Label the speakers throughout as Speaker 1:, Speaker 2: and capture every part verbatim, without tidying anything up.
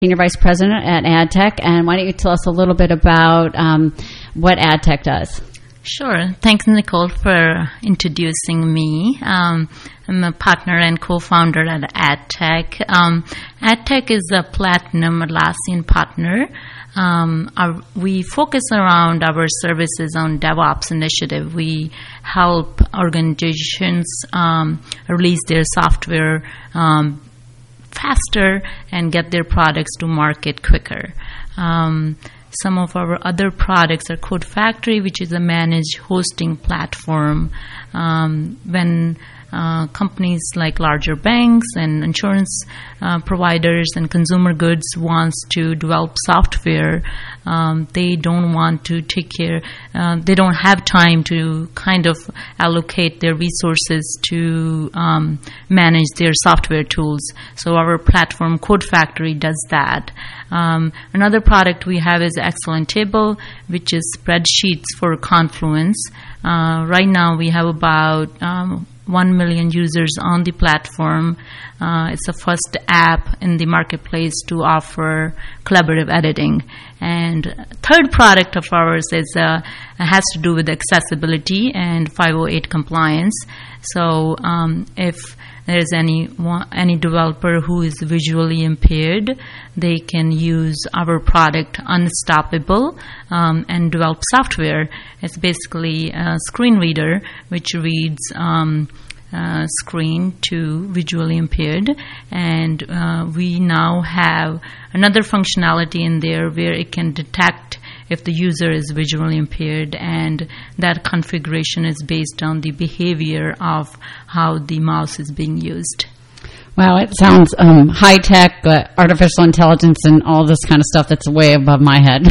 Speaker 1: Senior Vice President at AdTech, and why don't you tell us a little bit about um, what AdTech does?
Speaker 2: Sure. Thanks, Nicole, for introducing me. Um, I'm a partner and co-founder at AdTech. Um, AdTech is a platinum Atlassian partner. Um, our, we focus around our services on DevOps initiative. We help organizations um, release their software um, faster and get their products to market quicker. Um, some of our other products are Code Factory, which is a managed hosting platform. Um, when uh, companies like larger banks and insurance uh, providers and consumer goods wants to develop software, um, they don't want to take care, uh, they don't have time to kind of allocate their resources to um, manage their software tools. So our platform, Code Factory, does that. Um, another product we have is Excellent Table, which is spreadsheets for Confluence. Uh, right now we have about um, one million users on the platform. Uh, it's the first app in the marketplace to offer collaborative editing. And third product of ours is uh, has to do with accessibility and five oh eight compliance. So um, if there's any any developer who is visually impaired, they can use our product Unstoppable um, and develop software. It's basically a screen reader which reads um, uh, screen to visually impaired, and uh, we now have another functionality in there where it can detect if the user is visually impaired, and that configuration is based on the behavior of how the mouse is being used.
Speaker 1: Wow, it sounds um, high-tech, uh, artificial intelligence, and all this kind of stuff that's way above my head.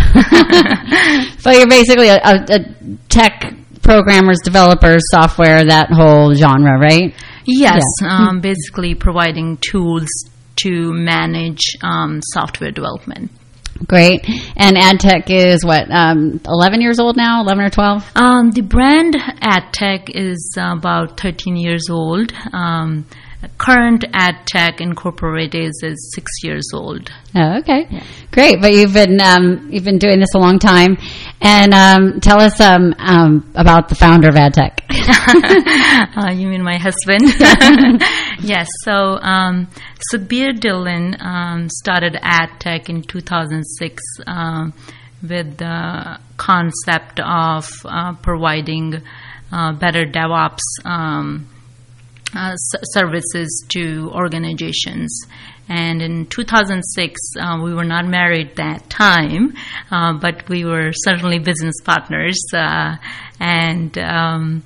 Speaker 1: So you're basically a, a, a tech programmers, developers, software, that whole genre, right?
Speaker 2: Yes, yeah. um, basically providing tools to manage um, software development.
Speaker 1: Great. And AdTech is what, um, eleven years old now, eleven or twelve?
Speaker 2: Um, the brand AdTech is about thirteen years old. Um, current AdTech Incorporated is, is six years old.
Speaker 1: Oh, okay.
Speaker 2: Yeah.
Speaker 1: Great. But you've been um, you've been doing this a long time. And um, tell us um, um, about the founder of AdTech.
Speaker 2: uh, you mean my husband? Yes. So um, Sukhbir Dhillon um, started AdTech in two thousand six um, with the concept of uh, providing uh, better DevOps um, uh, s- services to organizations. And in two thousand six, uh, we were not married that time, uh, but we were certainly business partners. Uh, and um,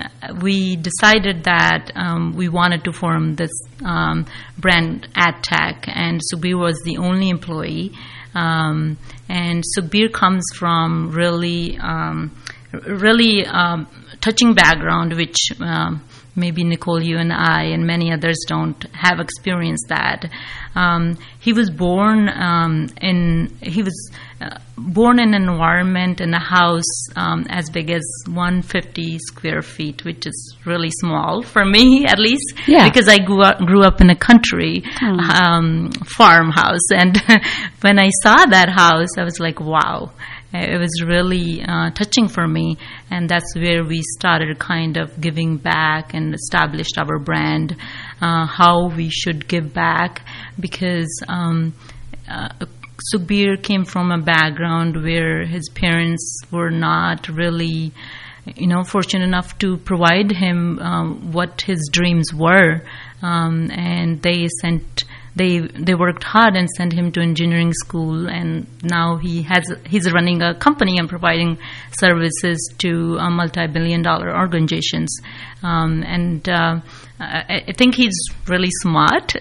Speaker 2: we decided that um, we wanted to form this um, brand AdTech, and Sukhbir was the only employee. Um, and Sukhbir comes from really, um, really um, touching background, which um, maybe Nicole, you and I and many others don't have experienced that. Um, he was born um, in he was uh, born in an environment in a house um, as big as one hundred fifty square feet, which is really small for me, at least,
Speaker 1: yeah.
Speaker 2: because I grew up, grew up in a country oh. um, farmhouse, and when I saw that house, I was like, wow. It was really uh, touching for me, and that's where we started kind of giving back and established our brand, uh, how we should give back, because um, uh, Sukhbir came from a background where his parents were not really, you know, fortunate enough to provide him um, what his dreams were, um, and they sent. They they worked hard and sent him to engineering school, and now he has he's running a company and providing services to uh, multi-billion dollar organizations. Um, and uh, I, I think he's really smart,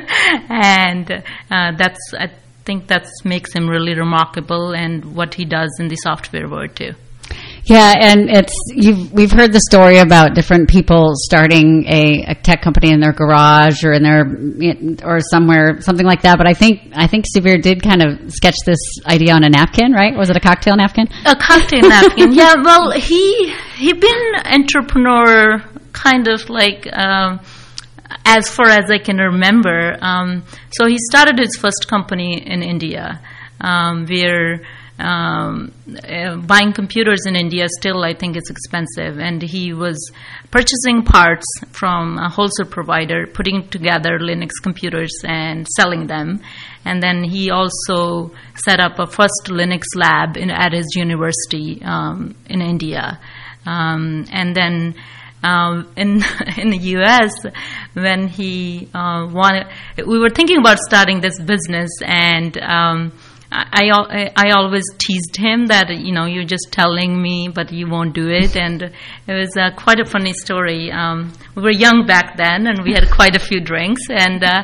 Speaker 2: and uh, that's I think that makes him really remarkable, and what he does in the software world too.
Speaker 1: Yeah, and it's you've, we've heard the story about different people starting a, a tech company in their garage or in their or somewhere, something like that. But I think I think Sukhbir did kind of sketch this idea on a napkin, right? Was it a cocktail napkin?
Speaker 2: A cocktail napkin, yeah. Well, he he been entrepreneur, kind of like. Um, as far as I can remember, um, so he started his first company in India, um, where um, uh, buying computers in India still, I think, is expensive. And he was purchasing parts from a wholesale provider, putting together Linux computers and selling them. And then he also set up a first Linux lab in, at his university um, in India. Um, and then Um, in in the U S, when he uh, wanted, we were thinking about starting this business, and um, I, I I always teased him that, you know, you're just telling me, but you won't do it. And it was uh, quite a funny story. Um, we were young back then, and we had quite a few drinks, and uh,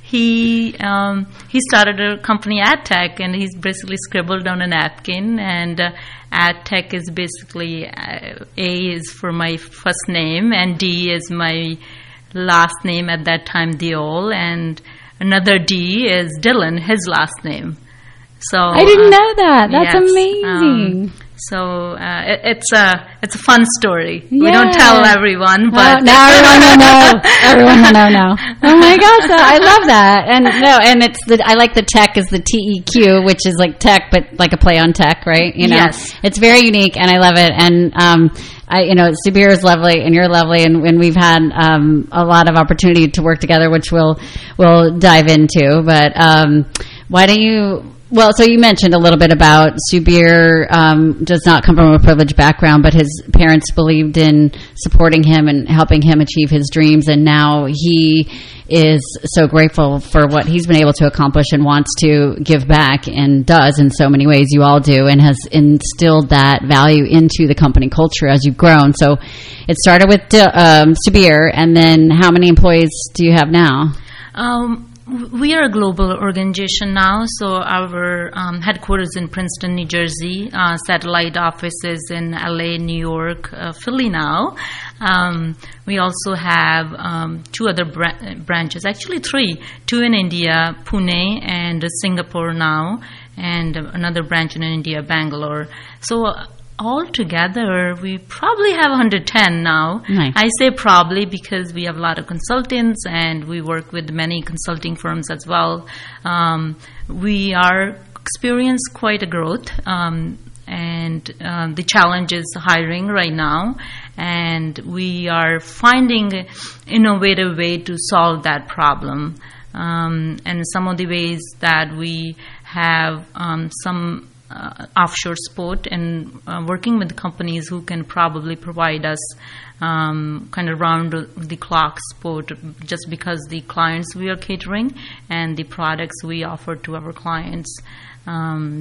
Speaker 2: he um, he started a company, AdTech, and he's basically scribbled on a napkin, and uh, AdTech is basically, uh, A is for my first name, and D is my last name at that time, Deol, and another D is Dylan, his last name. So
Speaker 1: I didn't
Speaker 2: uh,
Speaker 1: know that. That's
Speaker 2: yes,
Speaker 1: amazing.
Speaker 2: Um, so uh, it, it's a it's a fun story.
Speaker 1: Yeah.
Speaker 2: We don't tell everyone, but
Speaker 1: oh, now everyone will know. Everyone will know now. Oh my gosh, I love that. And no, and it's the I like the tech is the T E Q, which is like tech, but like a play on tech, right? You know,
Speaker 2: yes.
Speaker 1: It's very unique, and I love it. And um, I, you know, Subir is lovely, and you're lovely, and, and we've had um, a lot of opportunity to work together, which we'll we'll dive into. But um, why don't you? Well, so you mentioned a little bit about Subir um, does not come from a privileged background, but his parents believed in supporting him and helping him achieve his dreams, and now he is so grateful for what he's been able to accomplish and wants to give back, and does in so many ways. You all do, and has instilled that value into the company culture as you've grown. So it started with um, Subir, and then how many employees do you have now?
Speaker 2: Um, We are a global organization now, so our um, headquarters in Princeton, New Jersey, uh, satellite offices in L A, New York, uh, Philly now. Um, we also have um, two other bra- branches, actually three, two in India, Pune, and Singapore now, and another branch in India, Bangalore. So all together, we probably have one hundred ten now.
Speaker 1: Nice.
Speaker 2: I say probably because we have a lot of consultants, and we work with many consulting firms as well. Um, we are experience quite a growth, um, and um, the challenge is hiring right now, and we are finding innovative way to solve that problem. Um, and some of the ways that we have um, some Uh, offshore support, and uh, working with companies who can probably provide us um, kind of round the clock support, just because the clients we are catering and the products we offer to our clients. Um,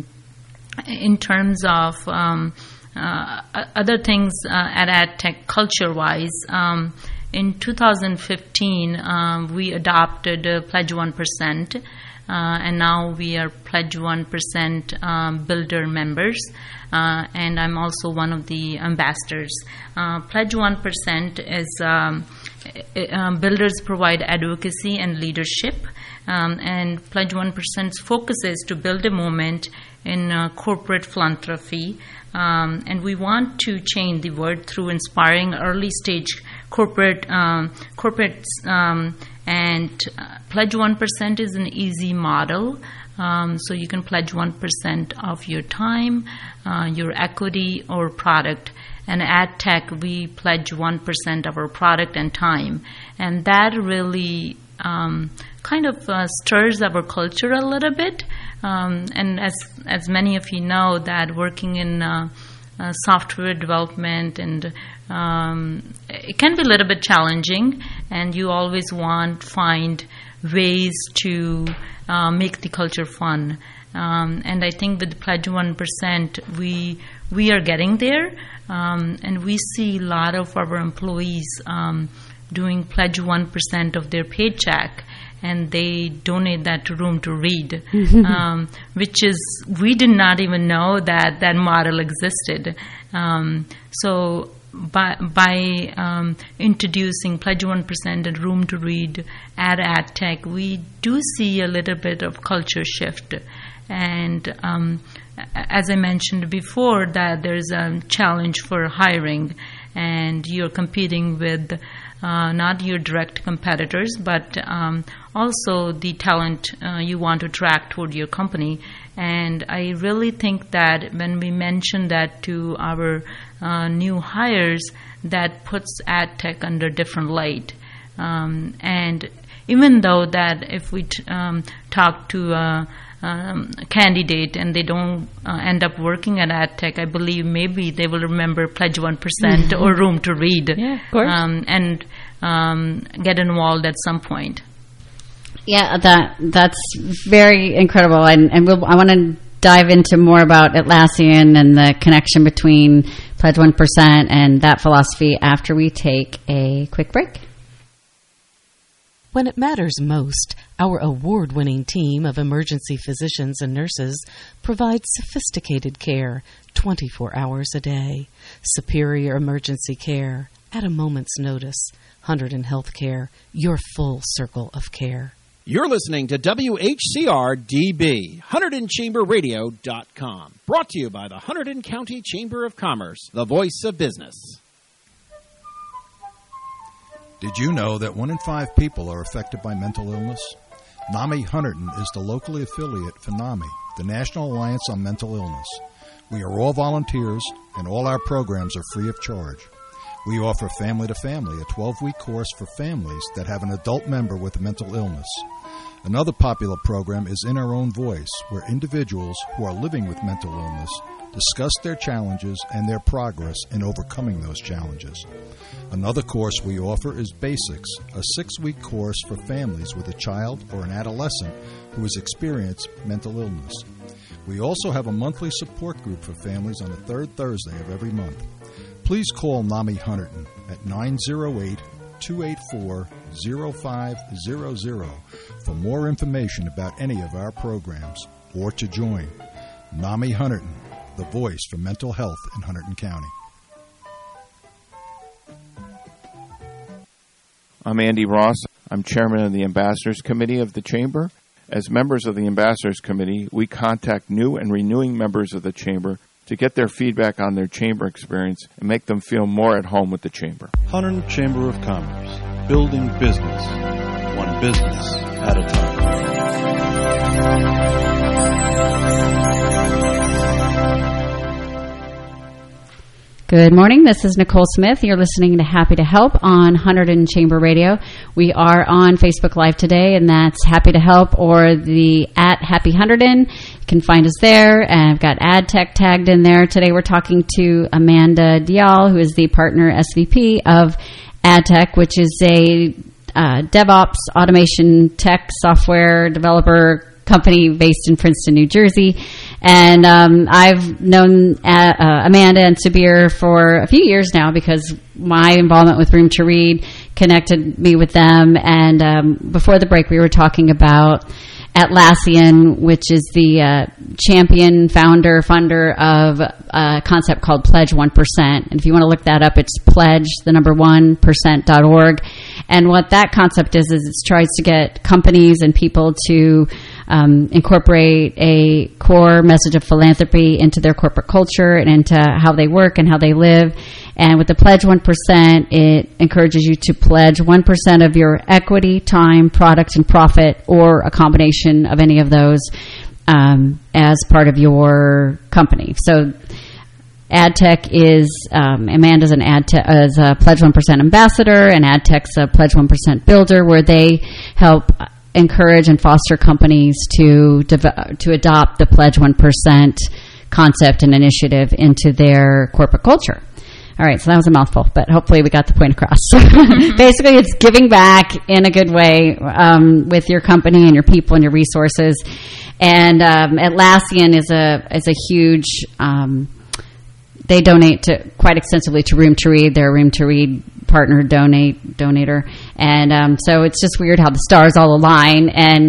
Speaker 2: in terms of um, uh, other things uh, at AdTech culture-wise, um, in two thousand fifteen um, we adopted uh, Pledge one percent. Uh, and now we are Pledge one percent um, Builder members, uh, and I'm also one of the ambassadors. Uh, Pledge one percent is um, it, um, builders provide advocacy and leadership, um, and Pledge one percent's focus is to build a movement in uh, corporate philanthropy, um, and we want to change the world through inspiring early stage corporate um, corporates. Um, And uh, Pledge one percent is an easy model. Um, so you can pledge one percent of your time, uh, your equity, or product. And at AdTech, we pledge one percent of our product and time. And that really um, kind of uh, stirs our culture a little bit. Um, and as, as many of you know, that working in uh, uh, software development and Um, it can be a little bit challenging, and you always want to find ways to uh, make the culture fun. Um, and I think with the Pledge one percent, we we are getting there, um, and we see a lot of our employees um, doing Pledge one percent of their paycheck, and they donate that to Room to Read, um, which is, we did not even know that that model existed. Um, so by, by um, introducing Pledge one percent and Room to Read at AdTech, we do see a little bit of culture shift. And um, as I mentioned before, that there's a challenge for hiring, and you're competing with uh, not your direct competitors, but um, also the talent uh, you want to attract toward your company. And I really think that when we mention that to our uh, new hires, that puts AdTech under different light. Um, and even though that if we t- um, talk to a, um, a candidate and they don't uh, end up working at AdTech, I believe maybe they will remember Pledge one percent mm-hmm. or Room to Read,
Speaker 1: yeah, of course.
Speaker 2: Um, and um, get involved at some point.
Speaker 1: Yeah, that that's very incredible, and and we'll, I want to dive into more about Atlassian and the connection between Pledge one percent and that philosophy after we take a quick break.
Speaker 3: When it matters most, our award-winning team of emergency physicians and nurses provides sophisticated care twenty-four hours a day. Superior emergency care at a moment's notice. Hunterdon Healthcare, your full circle of care.
Speaker 4: You're listening to W H C R D B, Hunterdon Chamber Radio dot com. Brought to you by the Hunterdon County Chamber of Commerce, the voice of business.
Speaker 5: Did you know that one in five people are affected by mental illness? NAMI Hunterdon is the locally affiliate for NAMI, the National Alliance on Mental Illness. We are all volunteers, and all our programs are free of charge. We offer Family to Family, a twelve-week course for families that have an adult member with a mental illness. Another popular program is In Our Own Voice, where individuals who are living with mental illness discuss their challenges and their progress in overcoming those challenges. Another course we offer is Basics, a six-week course for families with a child or an adolescent who has experienced mental illness. We also have a monthly support group for families on the third Thursday of every month. Please call NAMI Hunterdon at nine oh eight, two eight four, oh five hundred for more information about any of our programs or to join. NAMI Hunterdon, the voice for mental health in Hunterdon County.
Speaker 6: I'm Andy Ross. I'm chairman of the Ambassadors Committee of the Chamber. As members of the Ambassadors Committee, we contact new and renewing members of the Chamber to get their feedback on their Chamber experience and make them feel more at home with the Chamber.
Speaker 7: Hunterdon Chamber of Commerce, building business, one business at a time.
Speaker 1: Good morning. This is Nicole Smith. You're listening to Happy to Help on Hunterdon Chamber Radio. We are on Facebook Live today, and that's Happy to Help or the at Happy Hunterdon. You can find us there, and I've got AdTech tagged in there. Today we're talking to Amanda Dial, who is the partner S V P of AdTech, which is a uh, DevOps automation tech software developer company based in Princeton, New Jersey. And um, I've known uh, uh, Amanda and Subir for a few years now because my involvement with Room to Read connected me with them. And um, before the break, we were talking about Atlassian, which is the uh, champion, founder, funder of a concept called Pledge one percent. And if you want to look that up, it's pledge, the number one percent dot org. And what that concept is, is it tries to get companies and people to um, incorporate a core message of philanthropy into their corporate culture and into how they work and how they live. And with the Pledge one percent, it encourages you to pledge one percent of your equity, time, product, and profit, or a combination of any of those um, as part of your company. So AdTech is, um, Amanda's an AdTech, is a Pledge one percent ambassador, and AdTech's a Pledge one percent builder, where they help encourage and foster companies to dev- to adopt the Pledge one percent concept and initiative into their corporate culture. All right, so that was a mouthful, but hopefully we got the point across. Basically, it's giving back in a good way um, with your company and your people and your resources. And um, Atlassian is a is a huge. Um, they donate to quite extensively to Room to Read. They're a Room to Read partner, donate donator, and um, so it's just weird how the stars all align. And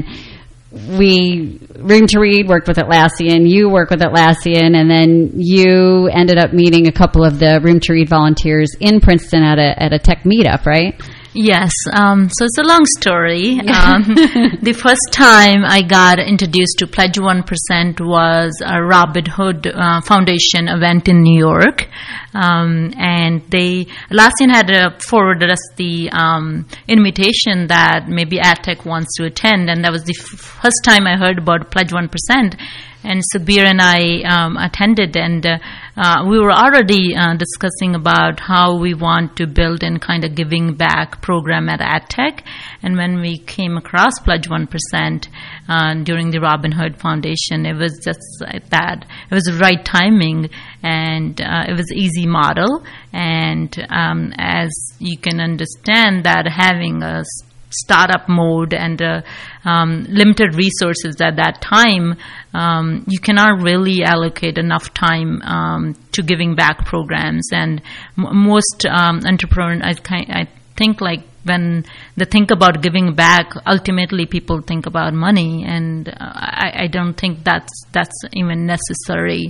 Speaker 1: we Room to Read worked with Atlassian, you work with Atlassian, and then you ended up meeting a couple of the Room to Read volunteers in Princeton at a at a tech meetup, right?
Speaker 2: Yes, um, so it's a long story. Um, the first time I got introduced to Pledge one percent was a Robin Hood uh, Foundation event in New York. Um, and they, Atlassian had uh, forwarded us the um, invitation that maybe AdTech wants to attend, and that was the f- first time I heard about Pledge one percent. And Sukhbir and I um, attended, and uh, uh, we were already uh, discussing about how we want to build in kind of giving back program at AdTech. And when we came across Pledge one percent uh, during the Robin Hood Foundation, it was just like that. It was the right timing, and uh, it was easy model. And um, as you can understand, that having a startup mode and uh, um, limited resources at that time, um, you cannot really allocate enough time um, to giving back programs. And m- most um, entrepreneurs, I, ki- I think, like when they think about giving back, ultimately people think about money, and uh, I, I don't think that's that's even necessary.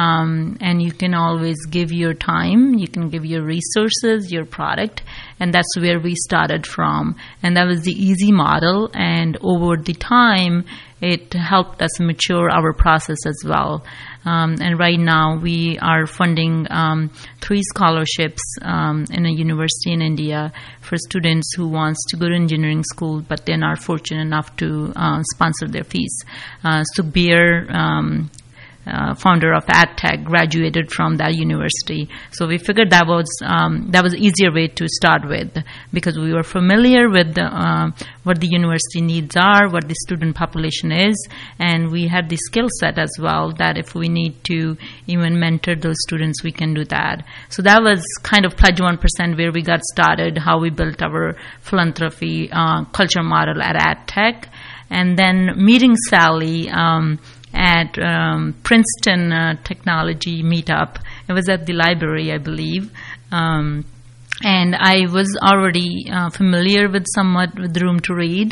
Speaker 2: Um, and you can always give your time, you can give your resources, your product, and that's where we started from. And that was the easy model, and over the time, it helped us mature our process as well. Um, and right now, we are funding um, three scholarships um, in a university in India for students who wants to go to engineering school, but they're not fortunate enough to uh, sponsor their fees. Uh, Sukhbir, um, Uh, founder of AdTech, graduated from that university. So we figured that was um, that was an easier way to start with, because we were familiar with the, uh, what the university needs are, what the student population is, and we had the skill set as well that if we need to even mentor those students, we can do that. So that was kind of Pledge one percent where we got started, how we built our philanthropy uh, culture model at AdTech. And then meeting Sally um, at um, Princeton uh, Technology Meetup. It was at the library, I believe. Um, and I was already uh, familiar with somewhat with Room to Read.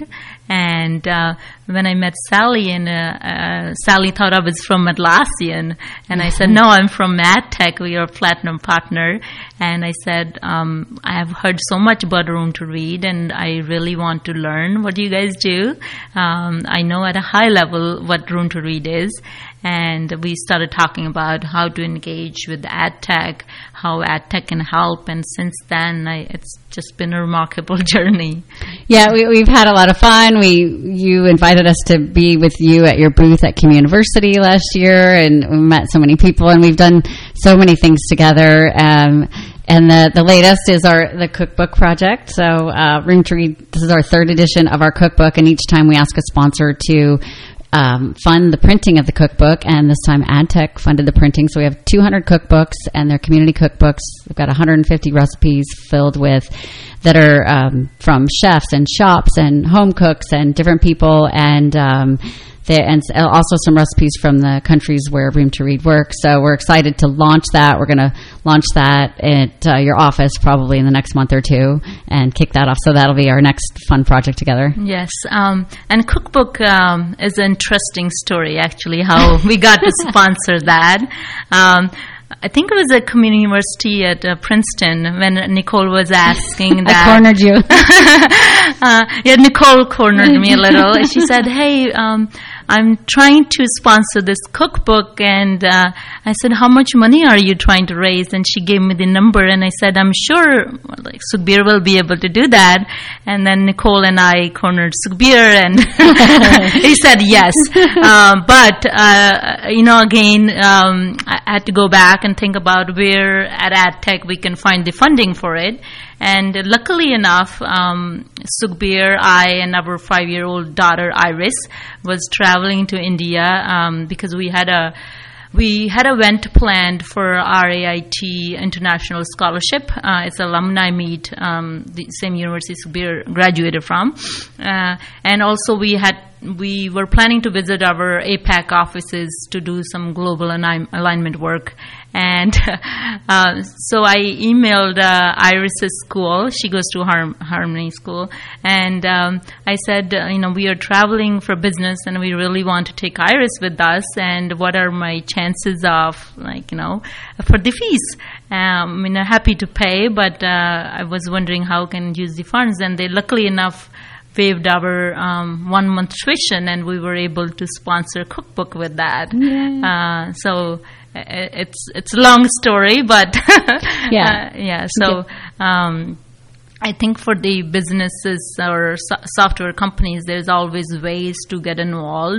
Speaker 2: And uh, when I met Sally, and uh, uh, Sally thought I was from Atlassian, and I said, no, I'm from AdTech. We are a platinum partner. And I said, um, I have heard so much about Room to Read, and I really want to learn what you guys do. Um, I know at a high level what Room to Read is. And we started talking about how to engage with AdTech, how AdTech can help. And since then, I, it's just been a remarkable journey.
Speaker 1: Yeah, we, we've had a lot of fun. We you invited us to be with you at your booth at Community University last year, and we met so many people, and we've done so many things together. Um, and the, the latest is our the cookbook project. So uh, Room to Read, this is our third edition of our cookbook, and each time we ask a sponsor to Um, fund the printing of the cookbook, and this time AdTech funded the printing. So we have two hundred cookbooks, and they're community cookbooks. We've got one hundred fifty recipes filled with that are um, from chefs and shops and home cooks and different people, and um, they, and also some recipes from the countries where Room to Read works. So we're excited to launch that. We're going to launch that at uh, your office probably in the next month or two and kick that off. So that'll be our next fun project together.
Speaker 2: Yes. Um, and cookbook um, is an interesting story, actually, how we got to sponsor that. Um, I think it was at Community University at uh, Princeton when Nicole was asking that.
Speaker 1: I cornered you.
Speaker 2: uh, yeah, Nicole cornered me a little. She said, hey, um, I'm trying to sponsor this cookbook. And uh, I said, how much money are you trying to raise? And she gave me the number. And I said, I'm sure like, Sukhbir will be able to do that. And then Nicole and I cornered Sukhbir, and he said yes. Um, but, uh, you know, again, um, I had to go back and think about where at AdTech we can find the funding for it. And luckily enough, um, Sukhbir, I, and our five-year-old daughter Iris was traveling to India um, because we had a we had an event planned for R A I T International Scholarship. Uh, it's alumni meet, um, the same university Sukhbir graduated from, uh, and also we had we were planning to visit our A PAC offices to do some global align- alignment work. And uh, so I emailed uh, Iris's school. She goes to Har- Harmony School. And um, I said, uh, you know, we are traveling for business and we really want to take Iris with us. And what are my chances of, like, you know, for the fees? Um, I mean, I'm happy to pay, but uh, I was wondering how I can use the funds. And they, luckily enough, waived our um, one month tuition, and we were able to sponsor a cookbook with that. Uh, so it's it's a long story, but
Speaker 1: yeah,
Speaker 2: uh, yeah. So um, I think for the businesses or so- software companies, there's always ways to get involved.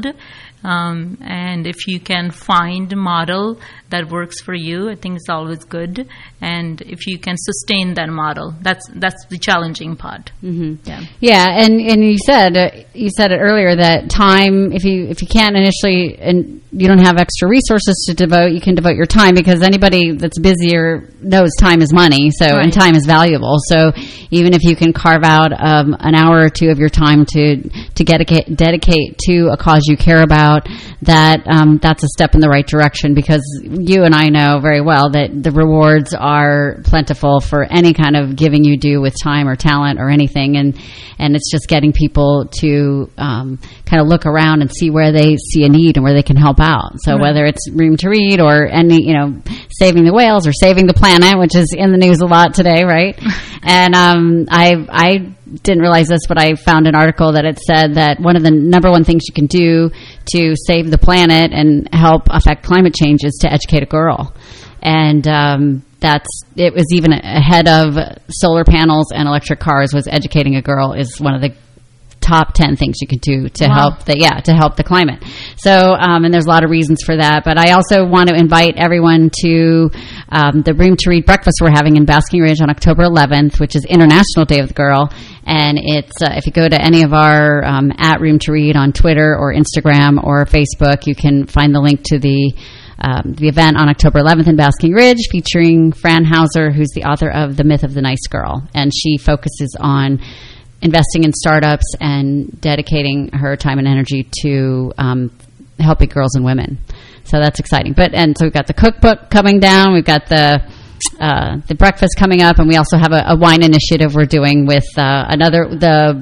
Speaker 2: Um, and if you can find a model that works for you, I think it's always good. And if you can sustain that model, that's that's the challenging part.
Speaker 1: Mm-hmm.
Speaker 2: Yeah,
Speaker 1: yeah, and and you said uh, you said it earlier that time, if you if you can't initially and you don't have extra resources to devote, you can devote your time, because anybody that's busier knows time is money. So
Speaker 2: Right.
Speaker 1: and time is valuable. So even if you can carve out um, an hour or two of your time to to dedicate dedicate to a cause you care about, that um, that's a step in the right direction, because you and I know very well that the rewards are plentiful for any kind of giving you do with time or talent or anything, and and it's just getting people to um, kind of look around and see where they see a need and where they can help out. So
Speaker 2: Right.
Speaker 1: whether it's Room to Read or any, you know, saving the whales or saving the planet, which is in the news a lot today, right? And um, I I didn't realize this, but I found an article that it said that one of the number one things you can do to save the planet and help affect climate change is to educate a girl. And um, that's, it was even ahead of solar panels and electric cars, was educating a girl is one of the top ten things you can do to
Speaker 2: Wow.
Speaker 1: help the yeah to help the climate. So um, and there's a lot of reasons for that, but I also want to invite everyone to um, the Room to Read breakfast we're having in Basking Ridge on October eleventh, which is International Day of the Girl. And it's uh, if you go to any of our um, at Room to Read on Twitter or Instagram or Facebook, you can find the link to the Um, the event on October eleventh in Basking Ridge, featuring Fran Hauser, who's the author of The Myth of the Nice Girl. And she focuses on investing in startups and dedicating her time and energy to um, helping girls and women. So that's exciting. But and so we've got the cookbook coming down. We've got the uh, the breakfast coming up, and we also have a, a wine initiative we're doing with uh, another the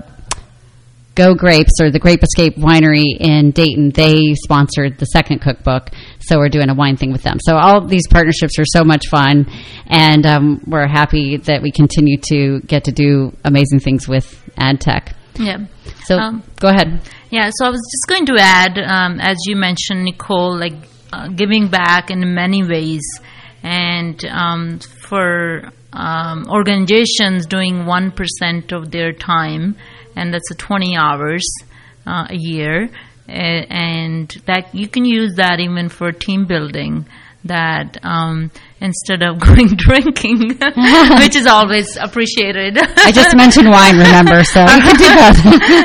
Speaker 1: Go Grapes, or the Grape Escape Winery in Dayton. They sponsored the second cookbook, so we're doing a wine thing with them. So all these partnerships are so much fun, and um, we're happy that we continue to get to do amazing things with AdTech.
Speaker 2: yeah.
Speaker 1: So
Speaker 2: Um,
Speaker 1: go ahead.
Speaker 2: Yeah, so I was just going to add, um, as you mentioned, Nicole, like uh, giving back in many ways, and um, for um, organizations doing one percent of their time, and that's a twenty hours uh, a year, uh, and that you can use that even for team building. That um, instead of going drinking, which is always appreciated.
Speaker 1: I just mentioned wine, remember, so you can do both.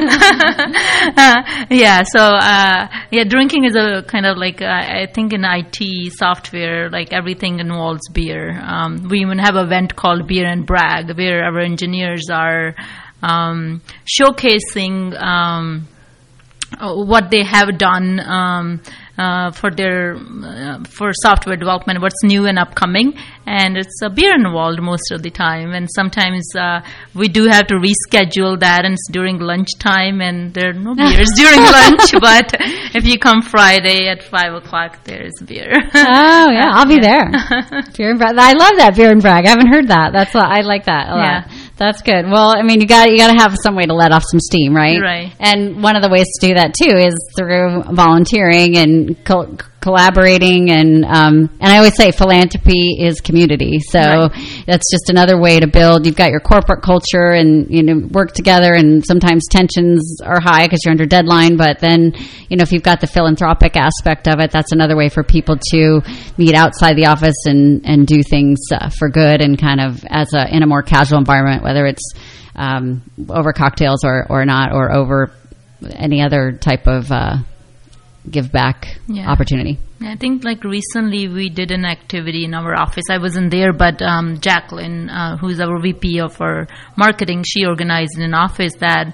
Speaker 2: uh, yeah, so uh, yeah, drinking is a kind of like, uh, I think in I T software, like everything involves beer. Um, we even have an event called Beer and Brag, where our engineers are um, showcasing um, what they have done um, uh, for their uh, for software development, what's new and upcoming, and it's a beer involved most of the time. And sometimes uh, we do have to reschedule that, and it's during lunchtime, and there are no beers during lunch. But if you come Friday at five o'clock, there's beer.
Speaker 1: Oh yeah, I'll be there. Beer and brag. I love that, beer and brag. I haven't heard that. That's what, I like that a lot.
Speaker 2: Yeah.
Speaker 1: That's good. Well, I mean, you got you got to have some way to let off some steam, right?
Speaker 2: Right.
Speaker 1: And one of the ways to do that too is through volunteering and col- collaborating, and um, and I always say philanthropy is community. So
Speaker 2: Right.
Speaker 1: that's just another way to build. You've got your corporate culture, and you know work together, and sometimes tensions are high because you're under deadline. But then you know if you've got the philanthropic aspect of it, that's another way for people to meet outside the office and and do things uh, for good, and kind of as a in a more casual environment, whether it's um, over cocktails or or not, or over any other type of uh, give back
Speaker 2: Yeah.
Speaker 1: opportunity.
Speaker 2: I think like recently we did an activity in our office. I wasn't there, but um, Jacqueline, uh, who's our V P of our marketing, she organized in an office that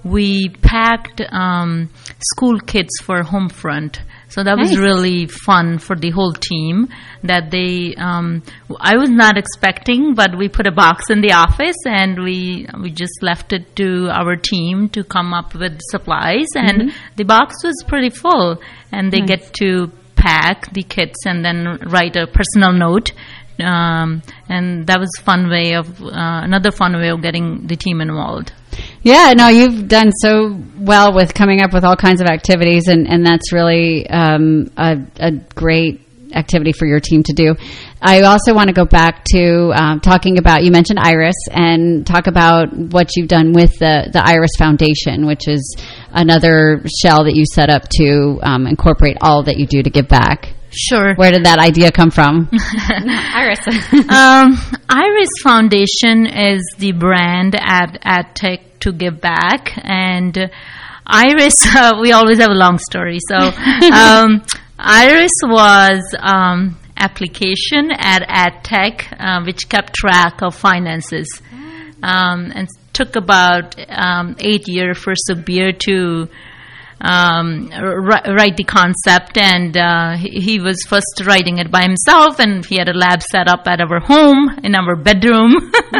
Speaker 2: we packed um, school kits for Homefront. So that was
Speaker 1: Nice.
Speaker 2: really fun for the whole team. That they, um, I was not expecting, but we put a box in the office and we we just left it to our team to come up with supplies, and
Speaker 1: Mm-hmm.
Speaker 2: the box was pretty full. And they get to pack the kits and then write a personal note. Um, and that was a fun way of uh, another fun way of getting the team involved.
Speaker 1: Yeah, no, you've done so well with coming up with all kinds of activities, and, and that's really um, a, a great activity for your team to do. I also want to go back to um, talking about, you mentioned Iris, and talk about what you've done with the, the Iris Foundation, which is another shell that you set up to um, incorporate all that you do to give back.
Speaker 2: Sure.
Speaker 1: Where did that idea come from? Iris.
Speaker 2: um, Iris Foundation is the brand at at Tech to give back, and uh, Iris. Uh, we always have a long story, so um, Iris was um, application at AdTech, uh, which kept track of finances, um, and took about um, eight years for Sukhbir to. Um, r- write the concept, and uh, he, he was first writing it by himself, and he had a lab set up at our home in our bedroom.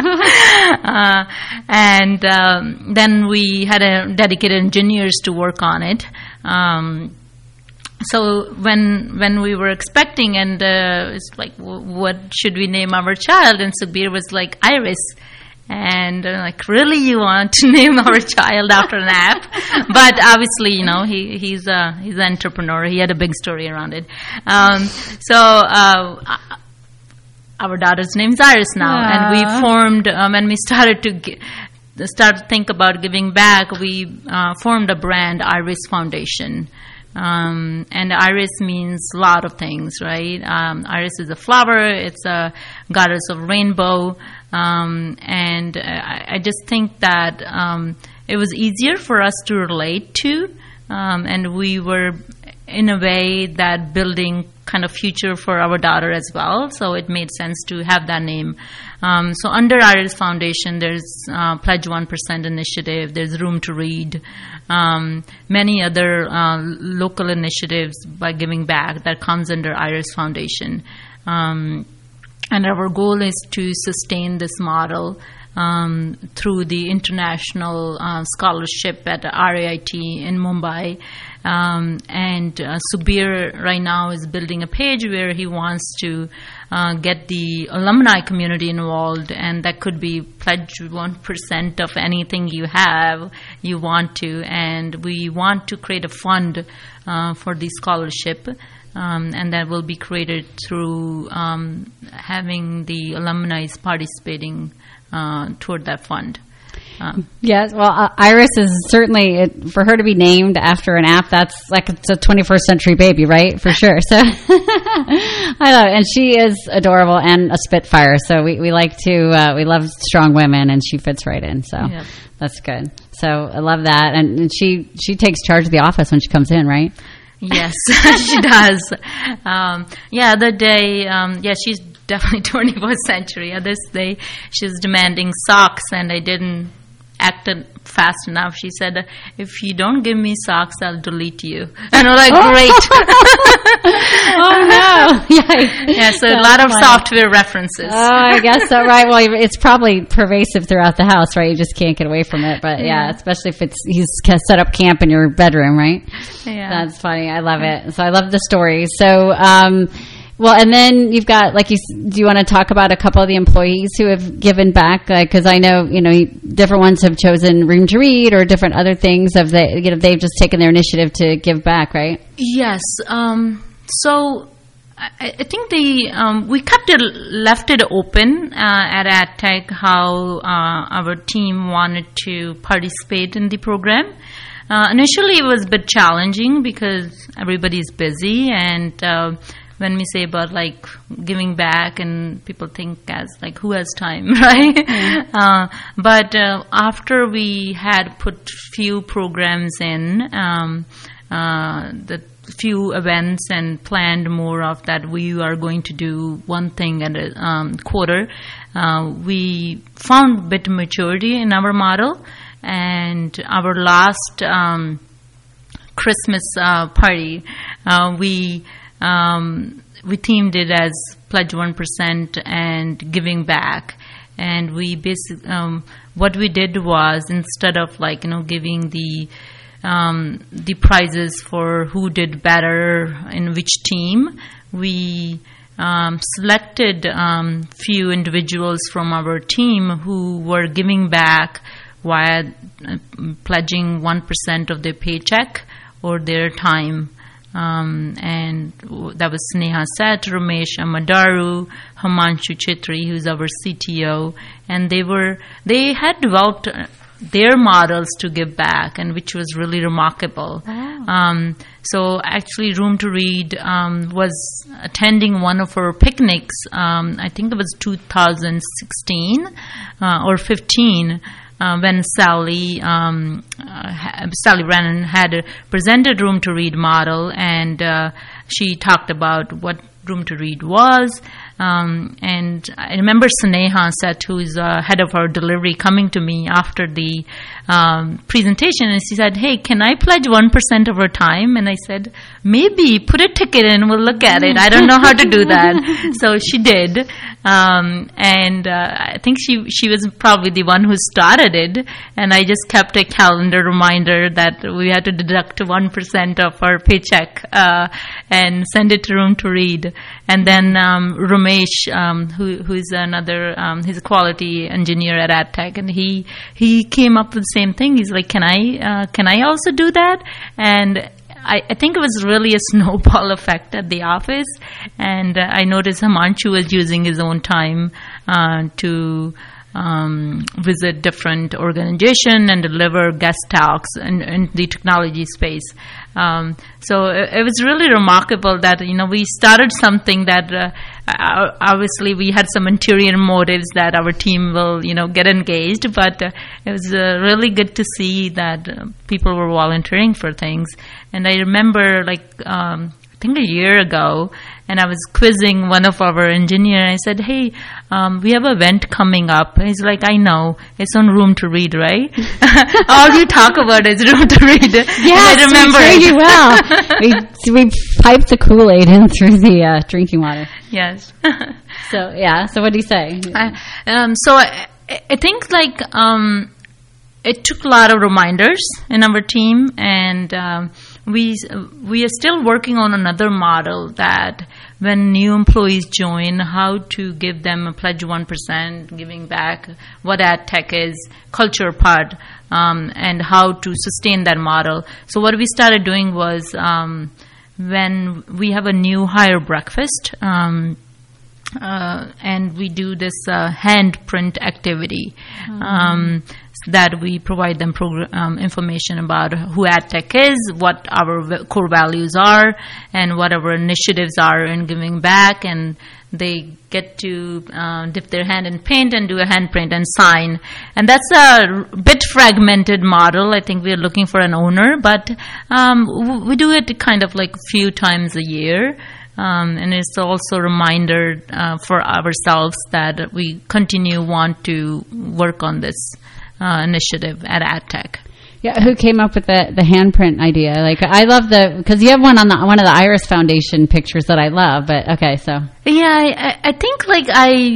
Speaker 2: uh, and um, then we had a dedicated engineers to work on it. Um, so when when we were expecting, and uh, it's like, w- what should we name our child? And Sukhbir was like, Iris. And uh, like, really, you want to name our child after an app? But obviously, you know, he he's a he's an entrepreneur. He had a big story around it. Um, so uh, our daughter's name's Iris now,
Speaker 1: Aww.
Speaker 2: and we formed um, when we started to g- start to think about giving back. We uh, formed a brand, Iris Foundation. Um, and Iris means a lot of things, right? Um, Iris is a flower. It's a goddess of rainbow. Um, and I, I just think that um, it was easier for us to relate to. Um, and we were, in a way, that building kind of future for our daughter as well. So it made sense to have that name. Um, so under Iris Foundation, there's uh, Pledge one percent initiative. There's Room to Read. Um, many other uh, local initiatives by giving back that comes under Iris Foundation. Um, and our goal is to sustain this model um, through the international uh, scholarship at R A I T in Mumbai. Um, and uh, Sukhbir right now is building a page where he wants to uh, get the alumni community involved, and that could be pledge one percent of anything you have, you want to, and we want to create a fund uh, for the scholarship, um, and that will be created through um, having the alumni participating uh, toward that fund. Um,
Speaker 1: Yes, well, uh, Iris is certainly, it, for her to be named after an app, that's like it's a twenty-first century baby, right? For sure. So I love it. And she is adorable and a spitfire. So we, we like to, uh, we love strong women, and she fits right in. So
Speaker 2: Yep.
Speaker 1: that's good. So I love that. And, and she, she takes charge of the office when she comes in, right?
Speaker 2: Yes, she does. Um, yeah, the day, um, yeah, she's definitely twenty-first century. This day, she was demanding socks, and I didn't acted fast enough. She said, if you don't give me socks, I'll delete you. And I'm like, great.
Speaker 1: Oh, no. Yeah,
Speaker 2: yeah, so
Speaker 1: That's
Speaker 2: a lot of
Speaker 1: funny.
Speaker 2: software references.
Speaker 1: Oh, I guess so. Right. Well, it's probably pervasive throughout the house, right? You just can't get away from it. But yeah,
Speaker 2: Yeah.
Speaker 1: especially if it's he's set up camp in your bedroom, right?
Speaker 2: Yeah.
Speaker 1: That's funny. I love it. So I love the story. So, um, well, and then you've got, like, you, do you want to talk about a couple of the employees who have given back? Because I know, you know, different ones have chosen Room to Read or different other things. Of the, you know, they've just taken their initiative to give back, right?
Speaker 2: Yes. Um, so I, I think the um, we kept it left it open uh, at AdTech how uh, our team wanted to participate in the program. Uh, initially, it was a bit challenging because everybody's busy, and uh, when we say about like giving back, and people think as like who has time, right? Mm-hmm. Uh, but uh, after we had put few programs in, um, uh, the few events, and planned more of that, we are going to do one thing at a um, quarter. Uh, we found a bit of maturity in our model. and our last um, Christmas uh, party, uh, we um, we themed it as Pledge one percent and giving back. And we basically, um, what we did was, instead of like, you know, giving the um, the prizes for who did better in which team, we um, selected um, few individuals from our team who were giving back via uh, pledging one percent of their paycheck or their time. Um, and that was Sneha Seth, Ramesh Amadaru, Himanshu Chitri, who's our C T O, and they were they had developed their models to give back, and which was really remarkable. Wow. Um, so actually, Room to Read um, was attending one of our picnics. Um, I think it was two thousand sixteen uh, or fifteen. Uh, when Sally um, uh, ha- Sally Brennan had presented Room to Read model, and uh, she talked about what Room to Read was. Um, and I remember Sneha Seth, who is uh, head of our delivery, coming to me after the um, presentation, and she said, "Hey, can I pledge one percent of our time?" And I said, "Maybe, put a ticket in, we'll look at it. I don't know how to do that." So she did. Um, and uh, I think she she was probably the one who started it, and I just kept a calendar reminder that we had to deduct one percent of our paycheck uh, and send it to Room to Read. And then um, Ramesh, um, who who is another, um, he's a quality engineer at AdTech, and he he came up with the same thing. He's like, "Can I uh, can I also do that?" And I, I think it was really a snowball effect at the office, and uh, I noticed Himanshu was using his own time uh, to um, visit different organizations and deliver guest talks in, in the technology space. Um, so it, it was really remarkable that, you know, we started something that uh, obviously we had some interior motives that our team will, you know, get engaged, but uh, it was uh, really good to see that uh, people were volunteering for things. And I remember, like, um, I think a year ago, and I was quizzing one of our engineers. I said, "Hey, um, we have an event coming up." And he's like, "I know. It's on Room to Read, right?" All you talk about is Room to Read.
Speaker 1: Yes,
Speaker 2: I remember
Speaker 1: we
Speaker 2: it.
Speaker 1: well. we, we piped the Kool-Aid in through the uh, drinking water.
Speaker 2: Yes.
Speaker 1: So, yeah. So what do you say?
Speaker 2: Uh, um, so I, I think, like, um, it took a lot of reminders in our team, and um, we we are still working on another model that when new employees join, how to give them a pledge one percent, giving back, what AdTech is, culture part, um, and how to sustain that model. So what we started doing was um, when we have a new hire breakfast, um, Uh, and we do this uh, handprint activity mm-hmm. um, that we provide them progr- um, information about who AdTech is, what our v- core values are, and what our initiatives are in giving back, and they get to uh, dip their hand in paint and do a handprint and sign. And that's a bit fragmented model. I think we're looking for an owner, but um, w- we do it kind of like a few times a year. Um, and it's also a reminder uh, for ourselves that we continue want to work on this uh, initiative at AdTech.
Speaker 1: Yeah, who came up with the the handprint idea? Like, I love the, because you have one on the one of the Iris Foundation pictures that I love. But okay, so
Speaker 2: yeah, I, I think like I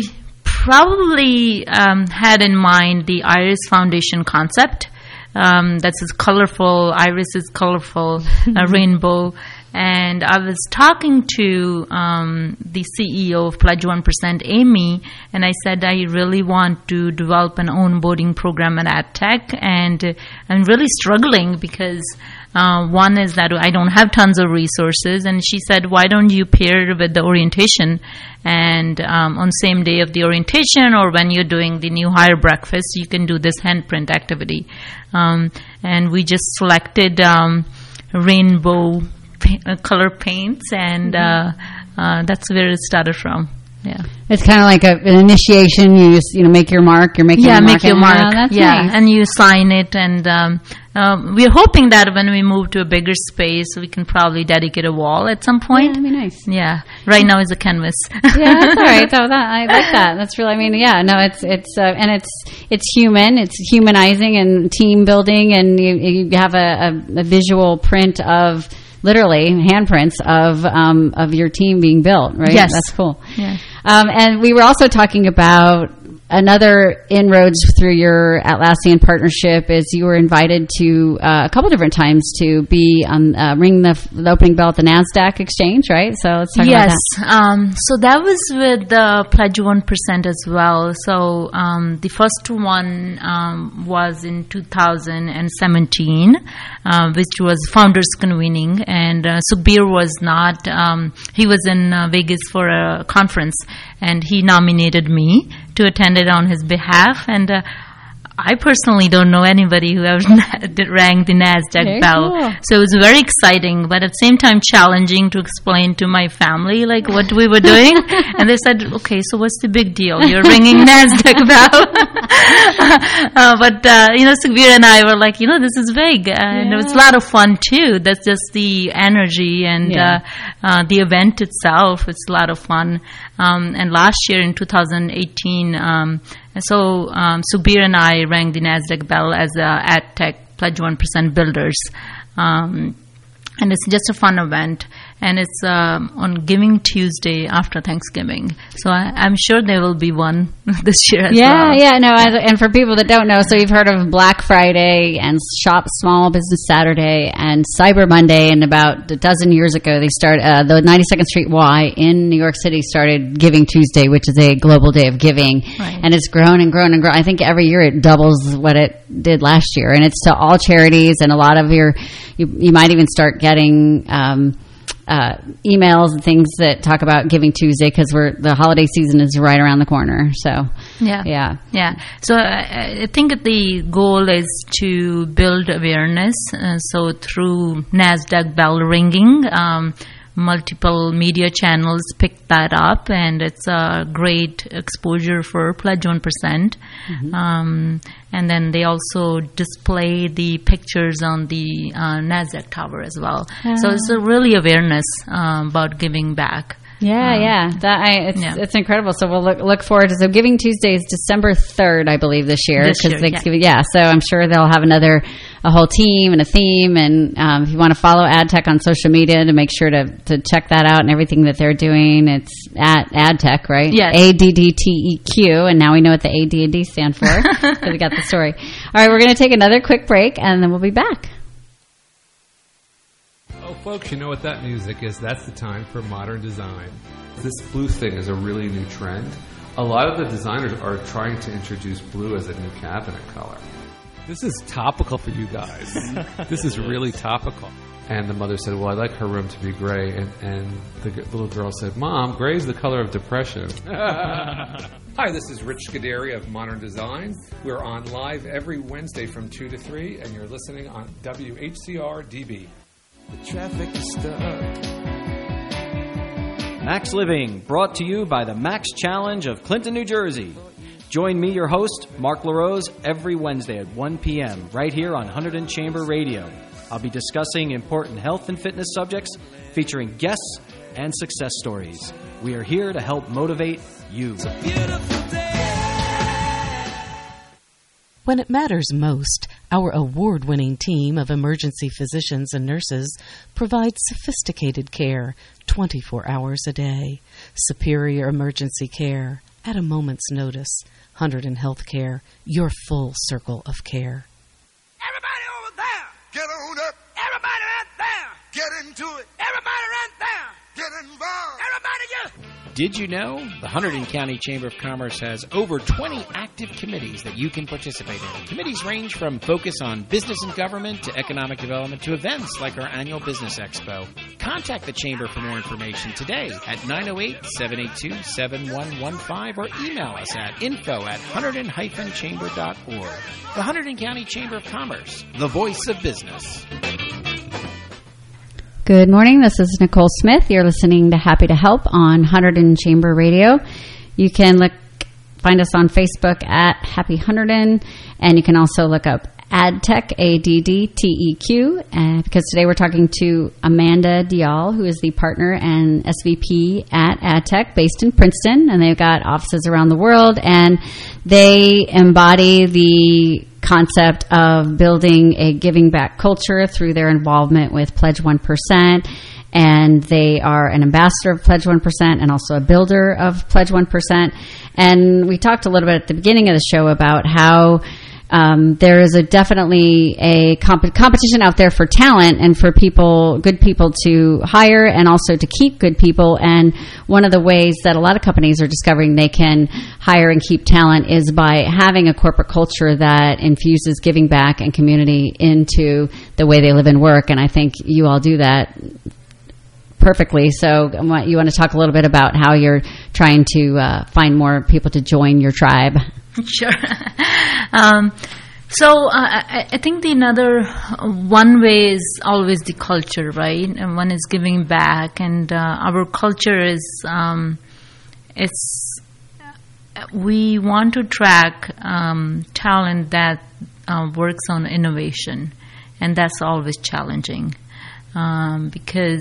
Speaker 2: probably um, had in mind the Iris Foundation concept. Um, that's as colorful. Iris is colorful, a rainbow. And I was talking to um, the C E O of Pledge one percent, Amy, and I said I really want to develop an onboarding program at AdTech, and uh, I'm really struggling because uh, one is that I don't have tons of resources, and she said, "Why don't you pair it with the orientation, and um, on same day of the orientation or when you're doing the new hire breakfast, you can do this handprint activity." Um, and we just selected um, rainbow Uh, color paints, and uh, uh, that's where it started from. Yeah, it's
Speaker 1: kind of like a, an initiation. You just, you know, make your mark. You're making
Speaker 2: yeah,
Speaker 1: your mark.
Speaker 2: make your mark.
Speaker 1: Oh, that's
Speaker 2: yeah,
Speaker 1: nice.
Speaker 2: And you sign it, and um, um, we're hoping that when we move to a bigger space, we can probably dedicate a wall at some point.
Speaker 1: Yeah, that'd be nice.
Speaker 2: Yeah, right now is a canvas.
Speaker 1: Yeah, that's all right. So that, I like that. That's really. I mean, yeah, no, it's it's uh, and it's it's human. It's humanizing and team building, and you, you have a, a, a visual print of literally handprints of um, of your team being built. Right.
Speaker 2: Yes,
Speaker 1: that's cool.
Speaker 2: Yeah.
Speaker 1: Um, and we were also talking about another inroads through your Atlassian partnership is you were invited to uh, a couple different times to be on uh, ring the, the opening bell at the NASDAQ exchange, right? So let's talk
Speaker 2: yes.
Speaker 1: about that.
Speaker 2: Um, so that was with the Pledge one percent as well. So um, the first one um, was in two thousand seventeen, uh, which was founders convening, and uh, Sukhbir was not. Um, he was in uh, Vegas for a conference, and he nominated me to attend it on his behalf, and uh, I personally don't know anybody who ever rang the NASDAQ
Speaker 1: Very
Speaker 2: bell.
Speaker 1: cool.
Speaker 2: So it was very exciting, but at the same time challenging to explain to my family like what we were doing. And they said, okay, so what's the big deal? You're ringing NASDAQ bell. uh, but, uh, you know, Sukhbir and I were like, you know, this is big. And
Speaker 1: Yeah.
Speaker 2: it was a lot of fun, too. That's just the energy and
Speaker 1: Yeah.
Speaker 2: uh, uh, the event itself. It's a lot of fun. Um, and last year in two thousand eighteen, um, so um, Sukhbir and I rang the NASDAQ bell as uh, AdTech Pledge one percent builders. Um, and it's just a fun event. And it's um, on Giving Tuesday after Thanksgiving. So I, I'm sure there will be one this year as
Speaker 1: Yeah,
Speaker 2: well.
Speaker 1: yeah, no, and, and for people that don't know, so you've heard of Black Friday and Shop Small Business Saturday and Cyber Monday, and about a dozen years ago, they start uh, the ninety-second Street Y in New York City started Giving Tuesday, which is a global day of giving,
Speaker 2: Right.
Speaker 1: and it's grown and grown and grown. I think every year it doubles what it did last year, and it's to all charities, and a lot of your, you, you might even start getting Um, uh, emails and things that talk about Giving Tuesday because we're the holiday season is right around the corner. So,
Speaker 2: Yeah.
Speaker 1: yeah,
Speaker 2: Yeah. So I, I think the goal is to build awareness. Uh, so through NASDAQ bell ringing, um, multiple media channels pick that up, and it's a great exposure for Pledge one percent. Mm-hmm. Um, and then they also display the pictures on the uh, NASDAQ tower as well.
Speaker 1: Yeah.
Speaker 2: So it's a really awareness um, about giving back.
Speaker 1: yeah,
Speaker 2: Um,
Speaker 1: yeah. That I, it's
Speaker 2: yeah.
Speaker 1: it's incredible. So we'll look look forward to. So Giving Tuesday is December third, I believe, this year.
Speaker 2: This year,
Speaker 1: Thanksgiving. Yeah. So I'm sure they'll have another a whole team and a theme. And um, if you want to follow AdTech on social media to make sure to to check that out and everything that they're doing, it's at AdTech, right?
Speaker 2: Yes.
Speaker 1: A D D T E Q, and now we know what the A D and D stand for because we got the story. All right, we're going to take another quick break, and then we'll be back.
Speaker 8: Oh, folks, you know what that music is. That's the time for modern design. This blue thing is a really new trend. A lot of the designers are trying to introduce blue as a new cabinet color. This is topical for you guys. This is really topical. And the mother said, well, I'd like her room to be gray. And, and the g- little girl said, Mom, gray is the color of depression. Hi, this is Rich Scuderi of Modern Design. We're on live every Wednesday from two to three, and you're listening on W H C R D B.
Speaker 9: The traffic is stuck. Max Living, brought to you by the Max Challenge of Clinton, New Jersey. Join me, your host, Mark LaRose, every Wednesday at one p.m. right here on Hunterdon Chamber Radio. I'll be discussing important health and fitness subjects, featuring guests and success stories. We are here to help motivate you. It's a beautiful day.
Speaker 3: When it matters most, our award-winning team of emergency physicians and nurses provides sophisticated care twenty-four hours a day. Superior emergency care at a moment's notice. Hunterdon Healthcare, your full circle of care.
Speaker 10: Everybody over there! Get on up! Everybody right there! Get into it! Everybody right there! Get involved! Everybody you!
Speaker 4: Did you know the Hunterdon County Chamber of Commerce has over twenty active committees that you can participate in? Committees range from focus on business and government to economic development to events like our annual Business Expo. Contact the Chamber for more information today at nine oh eight, seven eight two, seven one one five or email us at info at hunterdon dash chamber dot org. The Hunterdon County Chamber of Commerce, the voice of business.
Speaker 1: Good morning. This is Nicole Smith. You're listening to Happy to Help on Hunterdon Chamber Radio. You can look, find us on Facebook at Happy Hunterdon, and you can also look up AdTech, A D D T E Q, uh, because today we're talking to Amanda Dial, who is the partner and S V P at AdTech, based in Princeton, and they've got offices around the world, and they embody the concept of building a giving back culture through their involvement with Pledge one percent, and they are an ambassador of Pledge one percent and also a builder of Pledge one percent. And we talked a little bit at the beginning of the show about how Um, there is a definitely a comp- competition out there for talent and for people, good people to hire and also to keep good people. And one of the ways that a lot of companies are discovering they can hire and keep talent is by having a corporate culture that infuses giving back and community into the way they live and work. And I think you all do that perfectly. So you want to talk a little bit about how you're trying to uh, find more people to join your tribe?
Speaker 2: Sure. um, so uh, I, I think the another one way is always the culture, right? And one is giving back, and uh, our culture is um, it's we want to track um, talent that uh, works on innovation, and that's always challenging um, because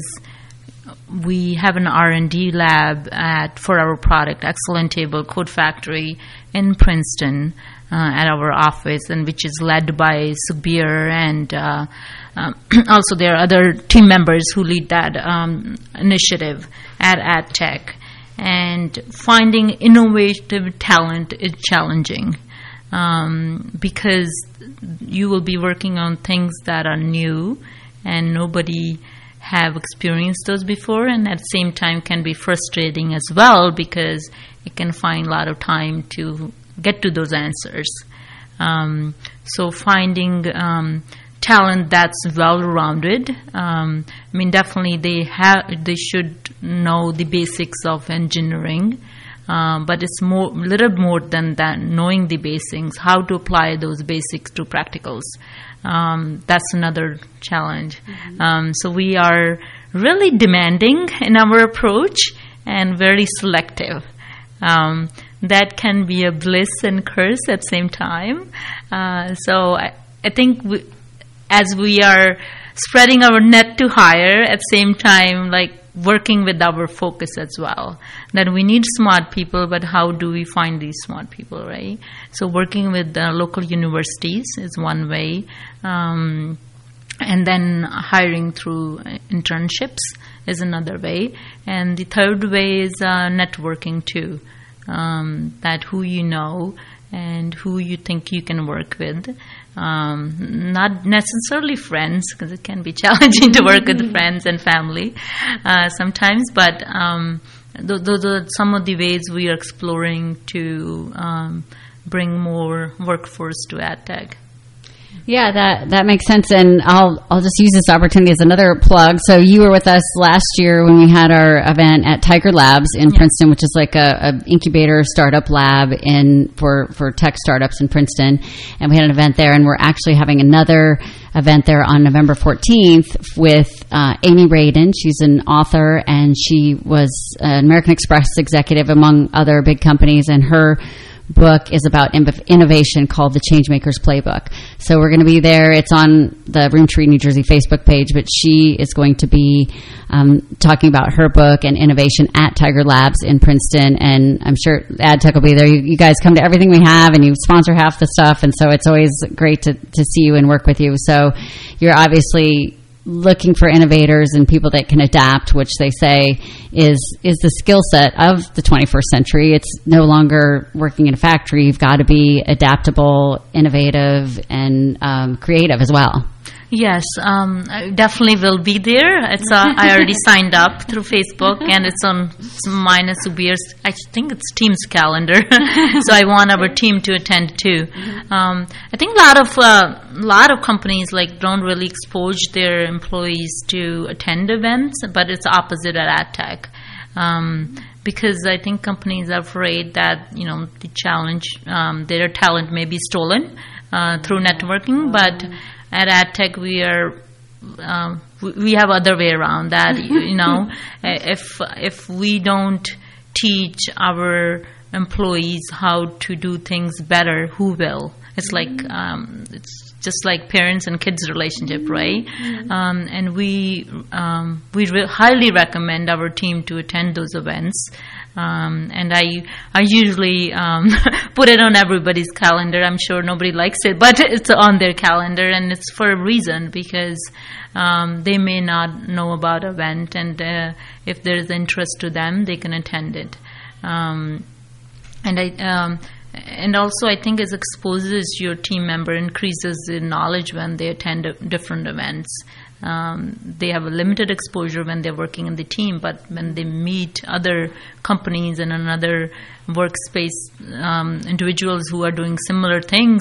Speaker 2: we have an R and D lab at for our product, Excellent Table Code Factory, in Princeton uh, at our office, and which is led by Subir, and uh, um, also there are other team members who lead that um, initiative at AdTech. And finding innovative talent is challenging um, because you will be working on things that are new and nobody have experienced those before, and at the same time can be frustrating as well because it can find a lot of time to get to those answers. Um, so finding um, talent that's well-rounded. Um, I mean, definitely they have they should know the basics of engineering, um, but it's more a little more than that. Knowing the basics, how to apply those basics to practicals. Um, that's another challenge. Mm-hmm. Um, so we are really demanding in our approach and very selective. Um, that can be a bliss and curse at the same time. Uh, so I, I think we, as we are spreading our net to hire, at the same time, like working with our focus as well. That we need smart people, but how do we find these smart people, right? So working with uh, local universities is one way. Um, and then hiring through internships is another way. And the third way is uh, networking too. Um, that who you know and who you think you can work with. Um, not necessarily friends, because it can be challenging to work with friends and family uh, sometimes, but um, th- those are some of the ways we are exploring to um, bring more workforce to AdTech.
Speaker 1: Yeah, that that makes sense, and I'll I'll just use this opportunity as another plug. So you were with us last year when we had our event at Tiger Labs in yeah. Princeton, which is like a, a incubator startup lab in for, for tech startups in Princeton, and we had an event there, and we're actually having another event there on November fourteenth with uh, Amy Radin. She's an author, and she was an American Express executive among other big companies, and her book is about innovation called The Changemakers Playbook. So we're going to be there. It's on the Roomtree New Jersey Facebook page, but she is going to be um, talking about her book and innovation at Tiger Labs in Princeton, and I'm sure AdTech will be there. You, you guys come to everything we have, and you sponsor half the stuff, and so it's always great to, to see you and work with you. So you're obviously looking for innovators and people that can adapt, which they say is is the skill set of the twenty-first century. It's no longer working in a factory. You've got to be adaptable, innovative, and um, creative as well.
Speaker 2: Yes, um, I definitely will be there. It's uh, I already signed up through Facebook, and it's on mine and Subir's, I think it's Team's calendar. So I want our team to attend too. Um, I think a lot of uh, lot of companies like don't really expose their employees to attend events, but it's opposite at AdTech. Um, because I think companies are afraid that, you know, the challenge, um, their talent may be stolen uh, through networking, but at AdTech, we are um, we have other way around that. You, you know, if if we don't teach our employees how to do things better, who will? It's like um, it's just like parents and kids relationship, right? Mm-hmm. Um, and we um, we re- highly recommend our team to attend those events. Um, and I I usually um, put it on everybody's calendar. I'm sure nobody likes it, but it's on their calendar, and it's for a reason, because um, they may not know about an event, and uh, if there's interest to them, they can attend it. Um, and I um, and also I think it exposes your team member, increases the knowledge when they attend different events. Um, they have a limited exposure when they're working in the team, but when they meet other companies and another workspace um, individuals who are doing similar things,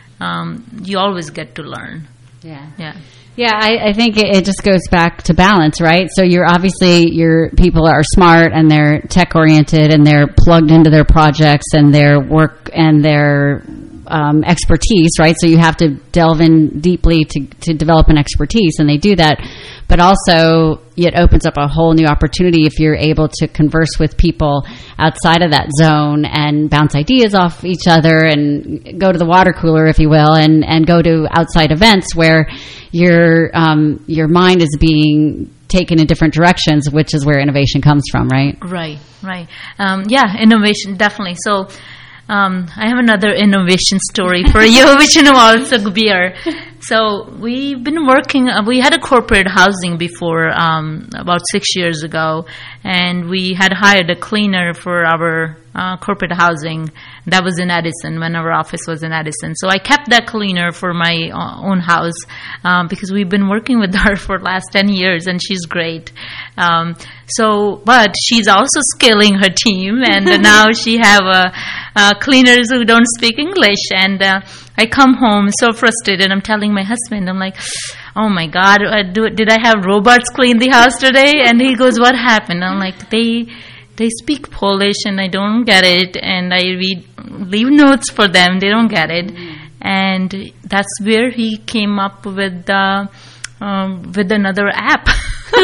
Speaker 2: um, you always get to learn.
Speaker 1: Yeah.
Speaker 2: Yeah.
Speaker 1: Yeah, I, I think it, it just goes back to balance, right? So you're obviously, your people are smart and they're tech oriented and they're plugged into their projects and their work and their um, expertise, right? So you have to delve in deeply to, to develop an expertise, and they do that. But also, it opens up a whole new opportunity if you're able to converse with people outside of that zone and bounce ideas off each other and go to the water cooler, if you will, and, and go to outside events where your um, your mind is being taken in different directions, which is where innovation comes from, right?
Speaker 2: Right, right. Um, yeah, innovation, definitely. So um, I have another innovation story for you, which involves a beer. So we've been working, uh, we had a corporate housing before, um, about six years ago, and we had hired a cleaner for our uh, corporate housing. That was in Edison, when our office was in Edison. So I kept that cleaner for my uh, own house um, because we've been working with her for the last ten years, and she's great. Um, so, but she's also scaling her team, and now she have uh, uh, cleaners who don't speak English, and uh, I come home so frustrated. I'm telling my husband, I'm like, oh my God, uh, do, did I have robots clean the house today? And he goes, what happened? I'm like, they they speak Polish and I don't get it. And I read, leave notes for them, they don't get it. Mm-hmm. And that's where he came up with uh, um, with another app.
Speaker 1: So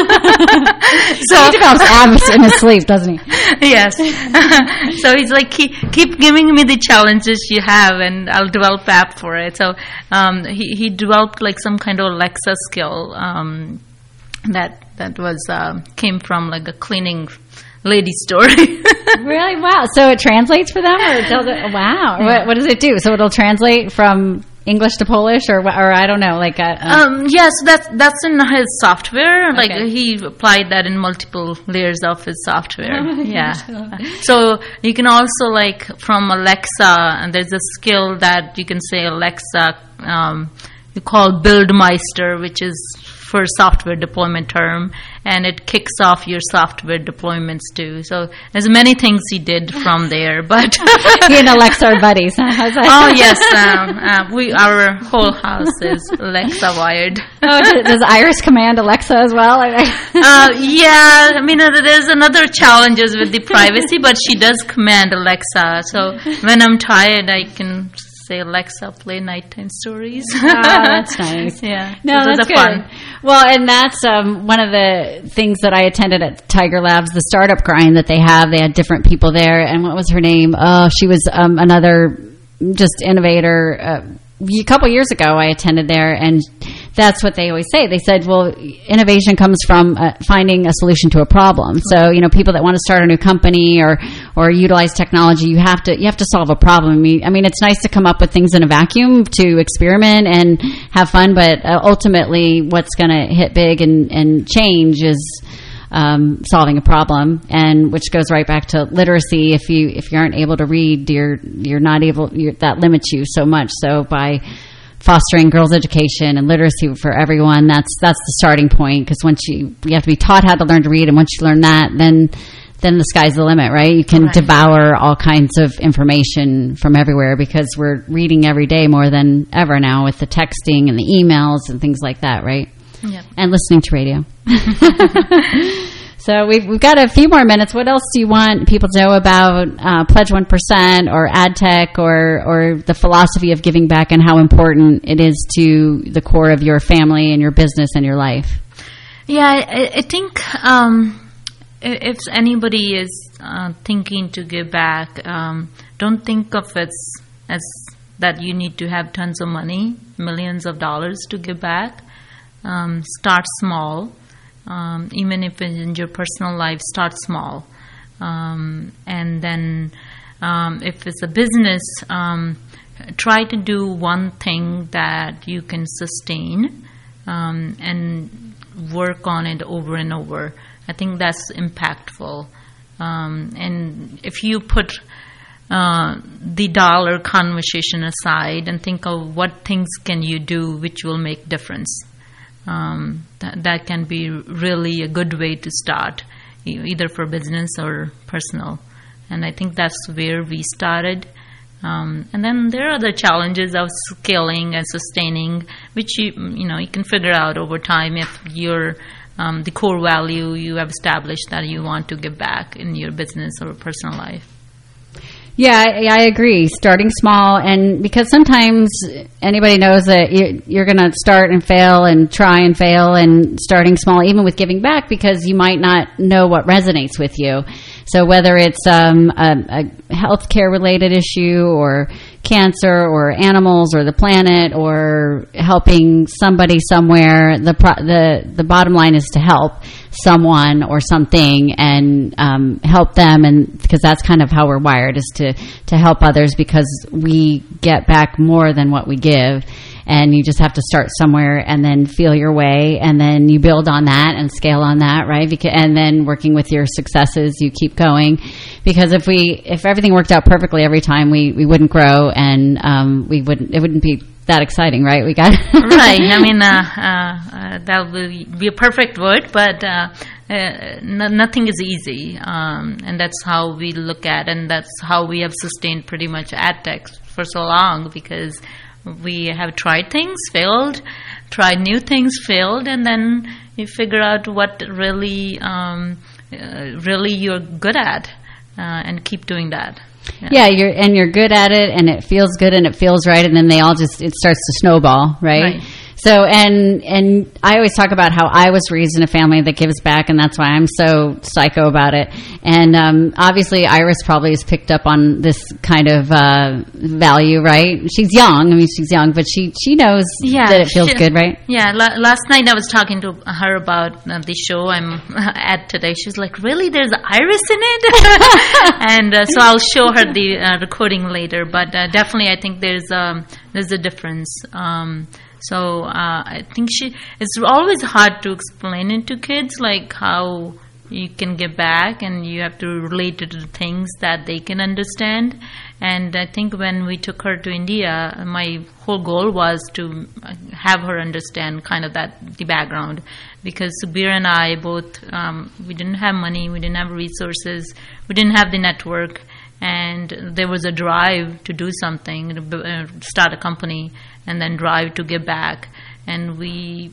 Speaker 1: he develops apps in his sleep, doesn't he?
Speaker 2: Yes. So he's like, keep, keep giving me the challenges you have, and I'll develop app for it. So um, he he developed like some kind of Alexa skill um, that that was uh, came from like a cleaning lady story.
Speaker 1: Really? Wow. So it translates for them, or it does it? Wow. Yeah. What, what does it do? So it'll translate from English to Polish, or or I don't know, like a, a
Speaker 2: um yes, yeah, so that's that's in his software. Like
Speaker 1: okay.
Speaker 2: He applied that in multiple layers of his software.
Speaker 1: Oh
Speaker 2: yeah. So you can also, like, from Alexa, and there's a skill that you can say Alexa, um, you call Buildmeister, which is for software deployment term, and it kicks off your software deployments too. So there's many things he did from there, but
Speaker 1: he and Alexa are buddies. Huh? How's that?
Speaker 2: Oh yes, um, uh, we our whole house is Alexa wired.
Speaker 1: Oh, does, does Iris command Alexa as well?
Speaker 2: uh, yeah, I mean uh, there's another challenges with the privacy, but she does command Alexa. So when I'm tired, I can say, Alexa, play nighttime stories.
Speaker 1: Oh, that's nice.
Speaker 2: Yeah.
Speaker 1: No,
Speaker 2: so
Speaker 1: that's good.
Speaker 2: Fun.
Speaker 1: Well, and that's um, one of the things that I attended at Tiger Labs, the startup grind that they have. They had different people there. And what was her name? Oh, she was um, another just innovator. Uh, a couple years ago, I attended there, and that's what they always say. They said, well, innovation comes from uh, finding a solution to a problem. So, you know, people that want to start a new company or or utilize technology, you have to you have to solve a problem. I mean, I mean it's nice to come up with things in a vacuum to experiment and have fun, but uh, ultimately what's going to hit big and, and change is Um, solving a problem, and which goes right back to literacy. If you if you aren't able to read, you're you're not able. You're, that limits you so much. So by fostering girls' education and literacy for everyone, that's that's the starting point. Because once you you have to be taught how to learn to read, and once you learn that, then then the sky's the limit, right? You can right. devour all kinds of information from everywhere because we're reading every day more than ever now with the texting and the emails and things like that, right?
Speaker 2: Yep.
Speaker 1: And listening to radio. So we've, we've got a few more minutes. What else do you want people to know about uh, Pledge one percent or AdTech or, or the philosophy of giving back and how important it is to the core of your family and your business and your life?
Speaker 2: Yeah, I, I think um, if anybody is uh, thinking to give back, um, don't think of it as that you need to have tons of money, millions of dollars to give back. Um, start small. Um, even if it's in your personal life, start small. Um, and then um, if it's a business, um, try to do one thing that you can sustain um, and work on it over and over. I think that's impactful. Um, and if you put uh, the dollar conversation aside and think of what things can you do which will make difference, um, that, that can be really a good way to start, either for business or personal. And I think that's where we started. Um, and then there are the challenges of scaling and sustaining, which you you know you can figure out over time if you're um, the core value you have established that you want to give back in your business or personal life.
Speaker 1: Yeah, I, I agree. Starting small, and because sometimes anybody knows that you, you're going to start and fail and try and fail, and starting small, even with giving back, because you might not know what resonates with you. So whether it's um, a, a healthcare related issue or cancer or animals or the planet or helping somebody somewhere, the pro- the the bottom line is to help someone or something and um, help them, and because that's kind of how we're wired, is to to help others, because we get back more than what we give. And you just have to start somewhere and then feel your way, and then you build on that and scale on that, right? Because, and then working with your successes, you keep going. Because if we, if everything worked out perfectly every time, we, we wouldn't grow, and um, we wouldn't. It wouldn't be that exciting, right? We got
Speaker 2: right. I mean, uh, uh, uh, that would be a perfect word, but uh, uh, no, nothing is easy, um, and that's how we look at, and that's how we have sustained pretty much AdTech for so long, because we have tried things, failed, tried new things, failed, and then you figure out what really, um, uh, really you're good at, uh, and keep doing that.
Speaker 1: Yeah. yeah, you're and you're good at it, and it feels good, and it feels right, and then they all just it starts to snowball, right?
Speaker 2: Right.
Speaker 1: So, and and I always talk about how I was raised in a family that gives back, and that's why I'm so psycho about it. And um, obviously, Iris probably has picked up on this kind of uh, value, right? She's young. I mean, she's young, but she, she knows
Speaker 2: yeah,
Speaker 1: that it feels
Speaker 2: she,
Speaker 1: good, right?
Speaker 2: Yeah. La- last night I was talking to her about uh, the show I'm at today. She's like, "Really? There's Iris in it?" And uh, so I'll show her the uh, recording later. But uh, definitely, I think there's um, there's a difference. Um, So uh, I think she. It's always hard to explain it to kids, like how you can give back, and you have to relate it to things that they can understand. And I think when we took her to India, my whole goal was to have her understand kind of that the background, because Subir and I both um, we didn't have money, we didn't have resources, we didn't have the network. And there was a drive to do something, to uh, start a company, and then drive to give back. And we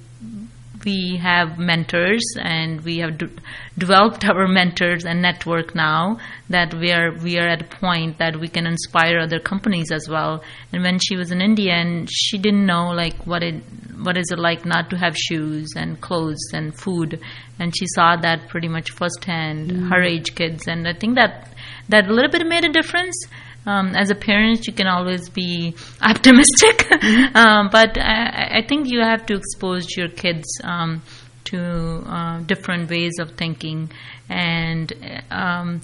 Speaker 2: we have mentors, and we have de- developed our mentors and network now that we are we are at a point that we can inspire other companies as well. And when she was in India, and she didn't know like what it what is it like not to have shoes and clothes and food, and she saw that pretty much firsthand, mm. her age kids, and I think that. That a little bit made a difference. Um, as a parent, you can always be optimistic, mm-hmm. um, but I, I think you have to expose your kids um, to uh, different ways of thinking, and um,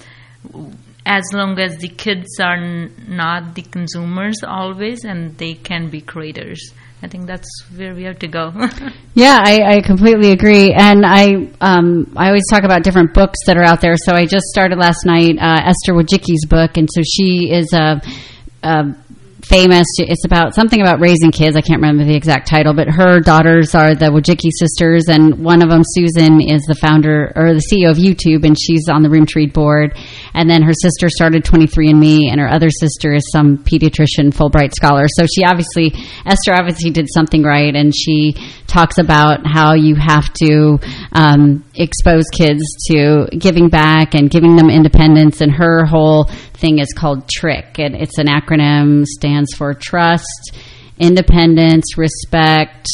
Speaker 2: as long as the kids are n- not the consumers always, and they can be creators. I think that's where we have to go.
Speaker 1: Yeah, I, I completely agree. And I um, I always talk about different books that are out there. So I just started last night uh, Esther Wojcicki's book. And so she is a, a famous, it's about something about raising kids. I can't remember the exact title, but her daughters are the Wojcicki sisters. And one of them, Susan, is the founder or the C E O of YouTube, and she's on the Roomtree board. And then her sister started twenty-three and me, and her other sister is some pediatrician Fulbright scholar. So she obviously, Esther obviously did something right, and she talks about how you have to um, expose kids to giving back and giving them independence. And her whole thing is called TRICK, and it's an acronym, stands for trust, independence, respect,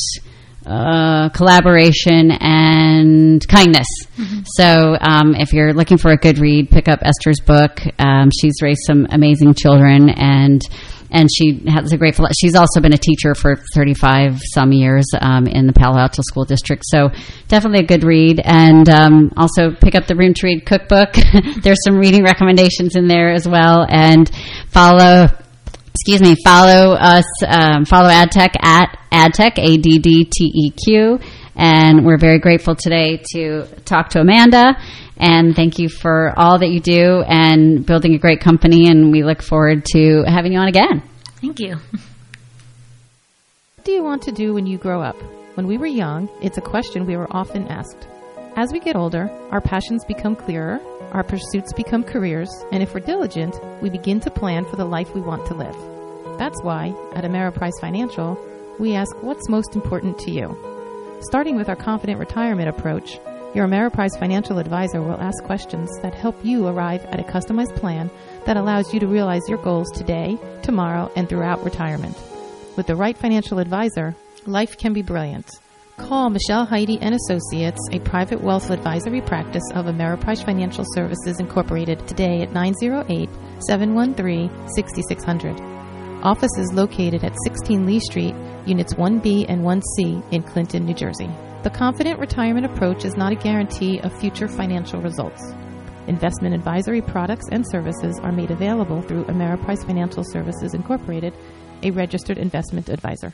Speaker 1: uh, collaboration, and kindness. Mm-hmm. So um, if you're looking for a good read, pick up Esther's book. Um, she's raised some amazing children, and and she has a great, she's also been a teacher for thirty-five some years um, in the Palo Alto School District. So definitely a good read. And um, also pick up the Room to Read cookbook. There's some reading recommendations in there as well. And follow, excuse me, follow us, um, follow AdTech at AdTech, A D D T E Q. And we're very grateful today to talk to Amanda. And thank you for all that you do and building a great company. And we look forward to having you on again.
Speaker 2: Thank you.
Speaker 11: What do you want to do when you grow up? When we were young, it's a question we were often asked. As we get older, our passions become clearer, our pursuits become careers, and if we're diligent, we begin to plan for the life we want to live. That's why, at Ameriprise Financial, we ask what's most important to you. Starting with our Confident Retirement approach, your Ameriprise Financial Advisor will ask questions that help you arrive at a customized plan that allows you to realize your goals today, tomorrow, and throughout retirement. With the right financial advisor, life can be brilliant. Call Michelle Heidi and Associates, a private wealth advisory practice of Ameriprise Financial Services Incorporated, today at nine oh eight, seven one three, six six zero zero. Office is located at sixteen Lee Street, Units one B and one C in Clinton, New Jersey. The Confident Retirement approach is not a guarantee of future financial results. Investment advisory products and services are made available through Ameriprise Financial Services Incorporated, a registered investment advisor.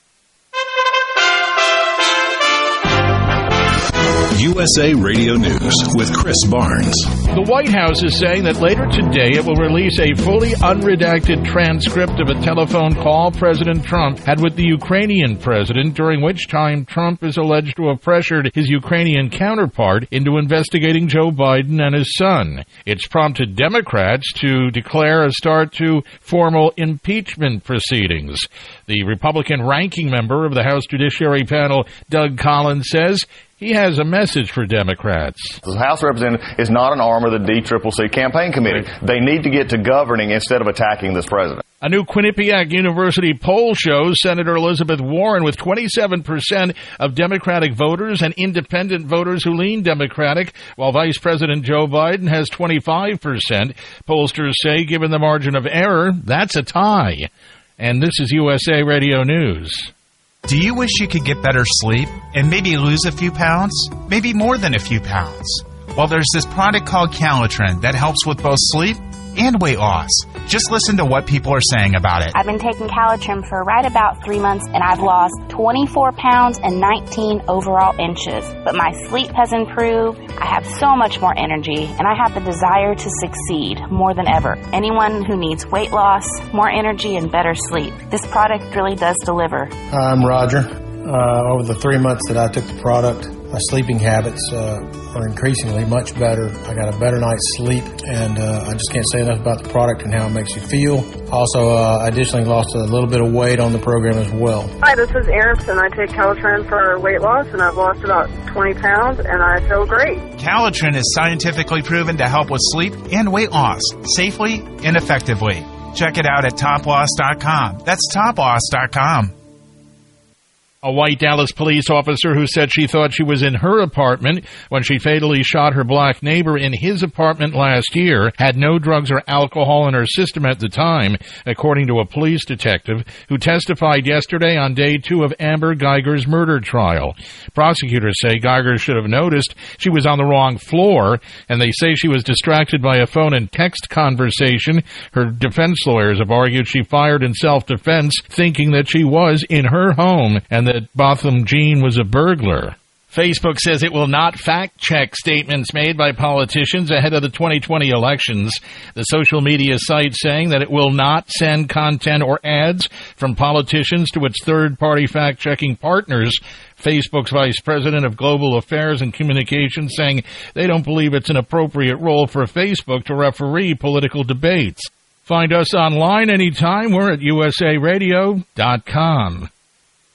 Speaker 12: U S A Radio News with Chris Barnes.
Speaker 13: The White House is saying that later today it will release a fully unredacted transcript of a telephone call President Trump had with the Ukrainian president, during which time Trump is alleged to have pressured his Ukrainian counterpart into investigating Joe Biden and his son. It's prompted Democrats to declare a start to formal impeachment proceedings. The Republican ranking member of the House Judiciary Panel, Doug Collins, says he has a message for Democrats.
Speaker 14: The House of Representatives is not an arm of the D C C C campaign committee. They need to get to governing instead of attacking this president.
Speaker 13: A new Quinnipiac University poll shows Senator Elizabeth Warren with twenty-seven percent of Democratic voters and independent voters who lean Democratic, while Vice President Joe Biden has twenty-five percent. Pollsters say, given the margin of error, that's a tie. And this is U S A Radio News.
Speaker 15: Do you wish you could get better sleep and maybe lose a few pounds? Maybe more than a few pounds? Well, there's this product called Calitrin that helps with both sleep and weight loss. Just listen to what people are saying about it.
Speaker 16: I've been taking Calitrin for right about three months, and I've lost twenty-four pounds and nineteen overall inches. But my sleep has improved, I have so much more energy, and I have the desire to succeed more than ever. Anyone who needs weight loss, more energy, and better sleep, this product really does deliver.
Speaker 17: Hi, I'm Roger. Uh, over the three months that I took the product, my sleeping habits uh, are increasingly much better. I got a better night's sleep, and uh, I just can't say enough about the product and how it makes you feel. Also, uh, I additionally lost a little bit of weight on the program as well.
Speaker 18: Hi, this is Erin, and I take Calitrin for weight loss, and I've lost about twenty pounds, and I feel great.
Speaker 15: Calitrin is scientifically proven to help with sleep and weight loss safely and effectively. Check it out at top loss dot com. That's top loss dot com.
Speaker 13: A white Dallas police officer who said she thought she was in her apartment when she fatally shot her black neighbor in his apartment last year had no drugs or alcohol in her system at the time, according to a police detective who testified yesterday on day two of Amber Geiger's murder trial. Prosecutors say Geiger should have noticed she was on the wrong floor, and they say she was distracted by a phone and text conversation. Her defense lawyers have argued she fired in self-defense, thinking that she was in her home and that Botham Jean was a burglar. Facebook says it will not fact-check statements made by politicians ahead of the twenty twenty elections. The social media site saying that it will not send content or ads from politicians to its third-party fact-checking partners. Facebook's Vice President of Global Affairs and Communications saying they don't believe it's an appropriate role for Facebook to referee political debates. Find us online anytime. We're at U S A radio dot com.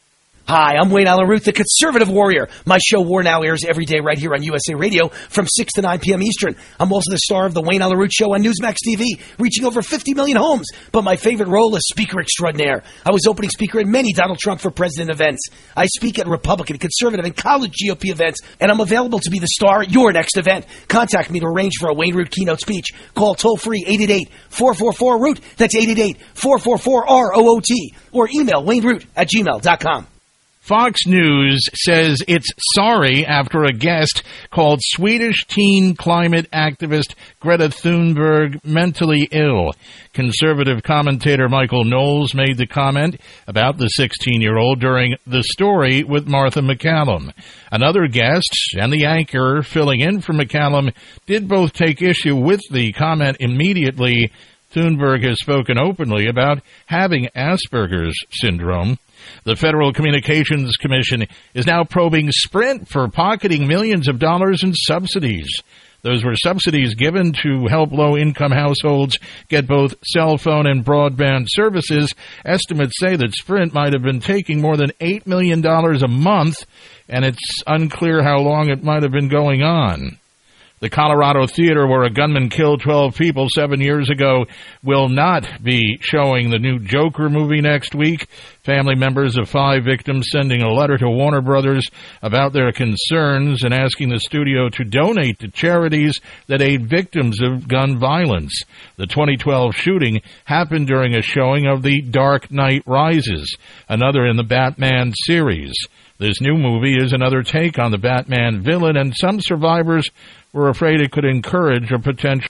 Speaker 19: Hi, I'm Wayne Allen Root, the Conservative Warrior. My show War Now airs every day right here on U S A Radio from six to nine p.m. Eastern. I'm also the star of the Wayne Allen Root Show on Newsmax T V, reaching over fifty million homes. But my favorite role is Speaker Extraordinaire. I was opening speaker at many Donald Trump for President events. I speak at Republican, Conservative, and college G O P events, and I'm available to be the star at your next event. Contact me to arrange for a Wayne Root keynote speech. Call toll-free eight eight eight, four four four, root. That's eight eight eight, four four four, R O O T. Or email wayneroot at gmail dot com.
Speaker 13: Fox News says it's sorry after a guest called Swedish teen climate activist Greta Thunberg mentally ill. Conservative commentator Michael Knowles made the comment about the sixteen-year-old during The Story with Martha McCallum. Another guest and the anchor filling in for McCallum did both take issue with the comment immediately. Thunberg has spoken openly about having Asperger's syndrome. The Federal Communications Commission is now probing Sprint for pocketing millions of dollars in subsidies. Those were subsidies given to help low-income households get both cell phone and broadband services. Estimates say that Sprint might have been taking more than eight million dollars a month, and it's unclear how long it might have been going on. The Colorado theater where a gunman killed twelve people seven years ago will not be showing the new Joker movie next week. Family members of five victims sending a letter to Warner Brothers about their concerns and asking the studio to donate to charities that aid victims of gun violence. The twenty twelve shooting happened during a showing of The Dark Knight Rises, another in the Batman series. This new movie is another take on the Batman villain, and some survivors were afraid it could encourage a potential.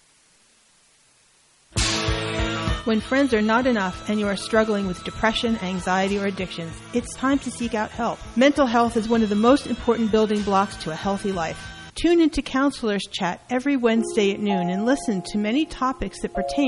Speaker 20: When friends are not enough and you are struggling with depression, anxiety, or addictions, it's time to seek out help. Mental health is one of the most important building blocks to a healthy life. Tune into Counselors Chat every Wednesday at noon and listen to many topics that pertain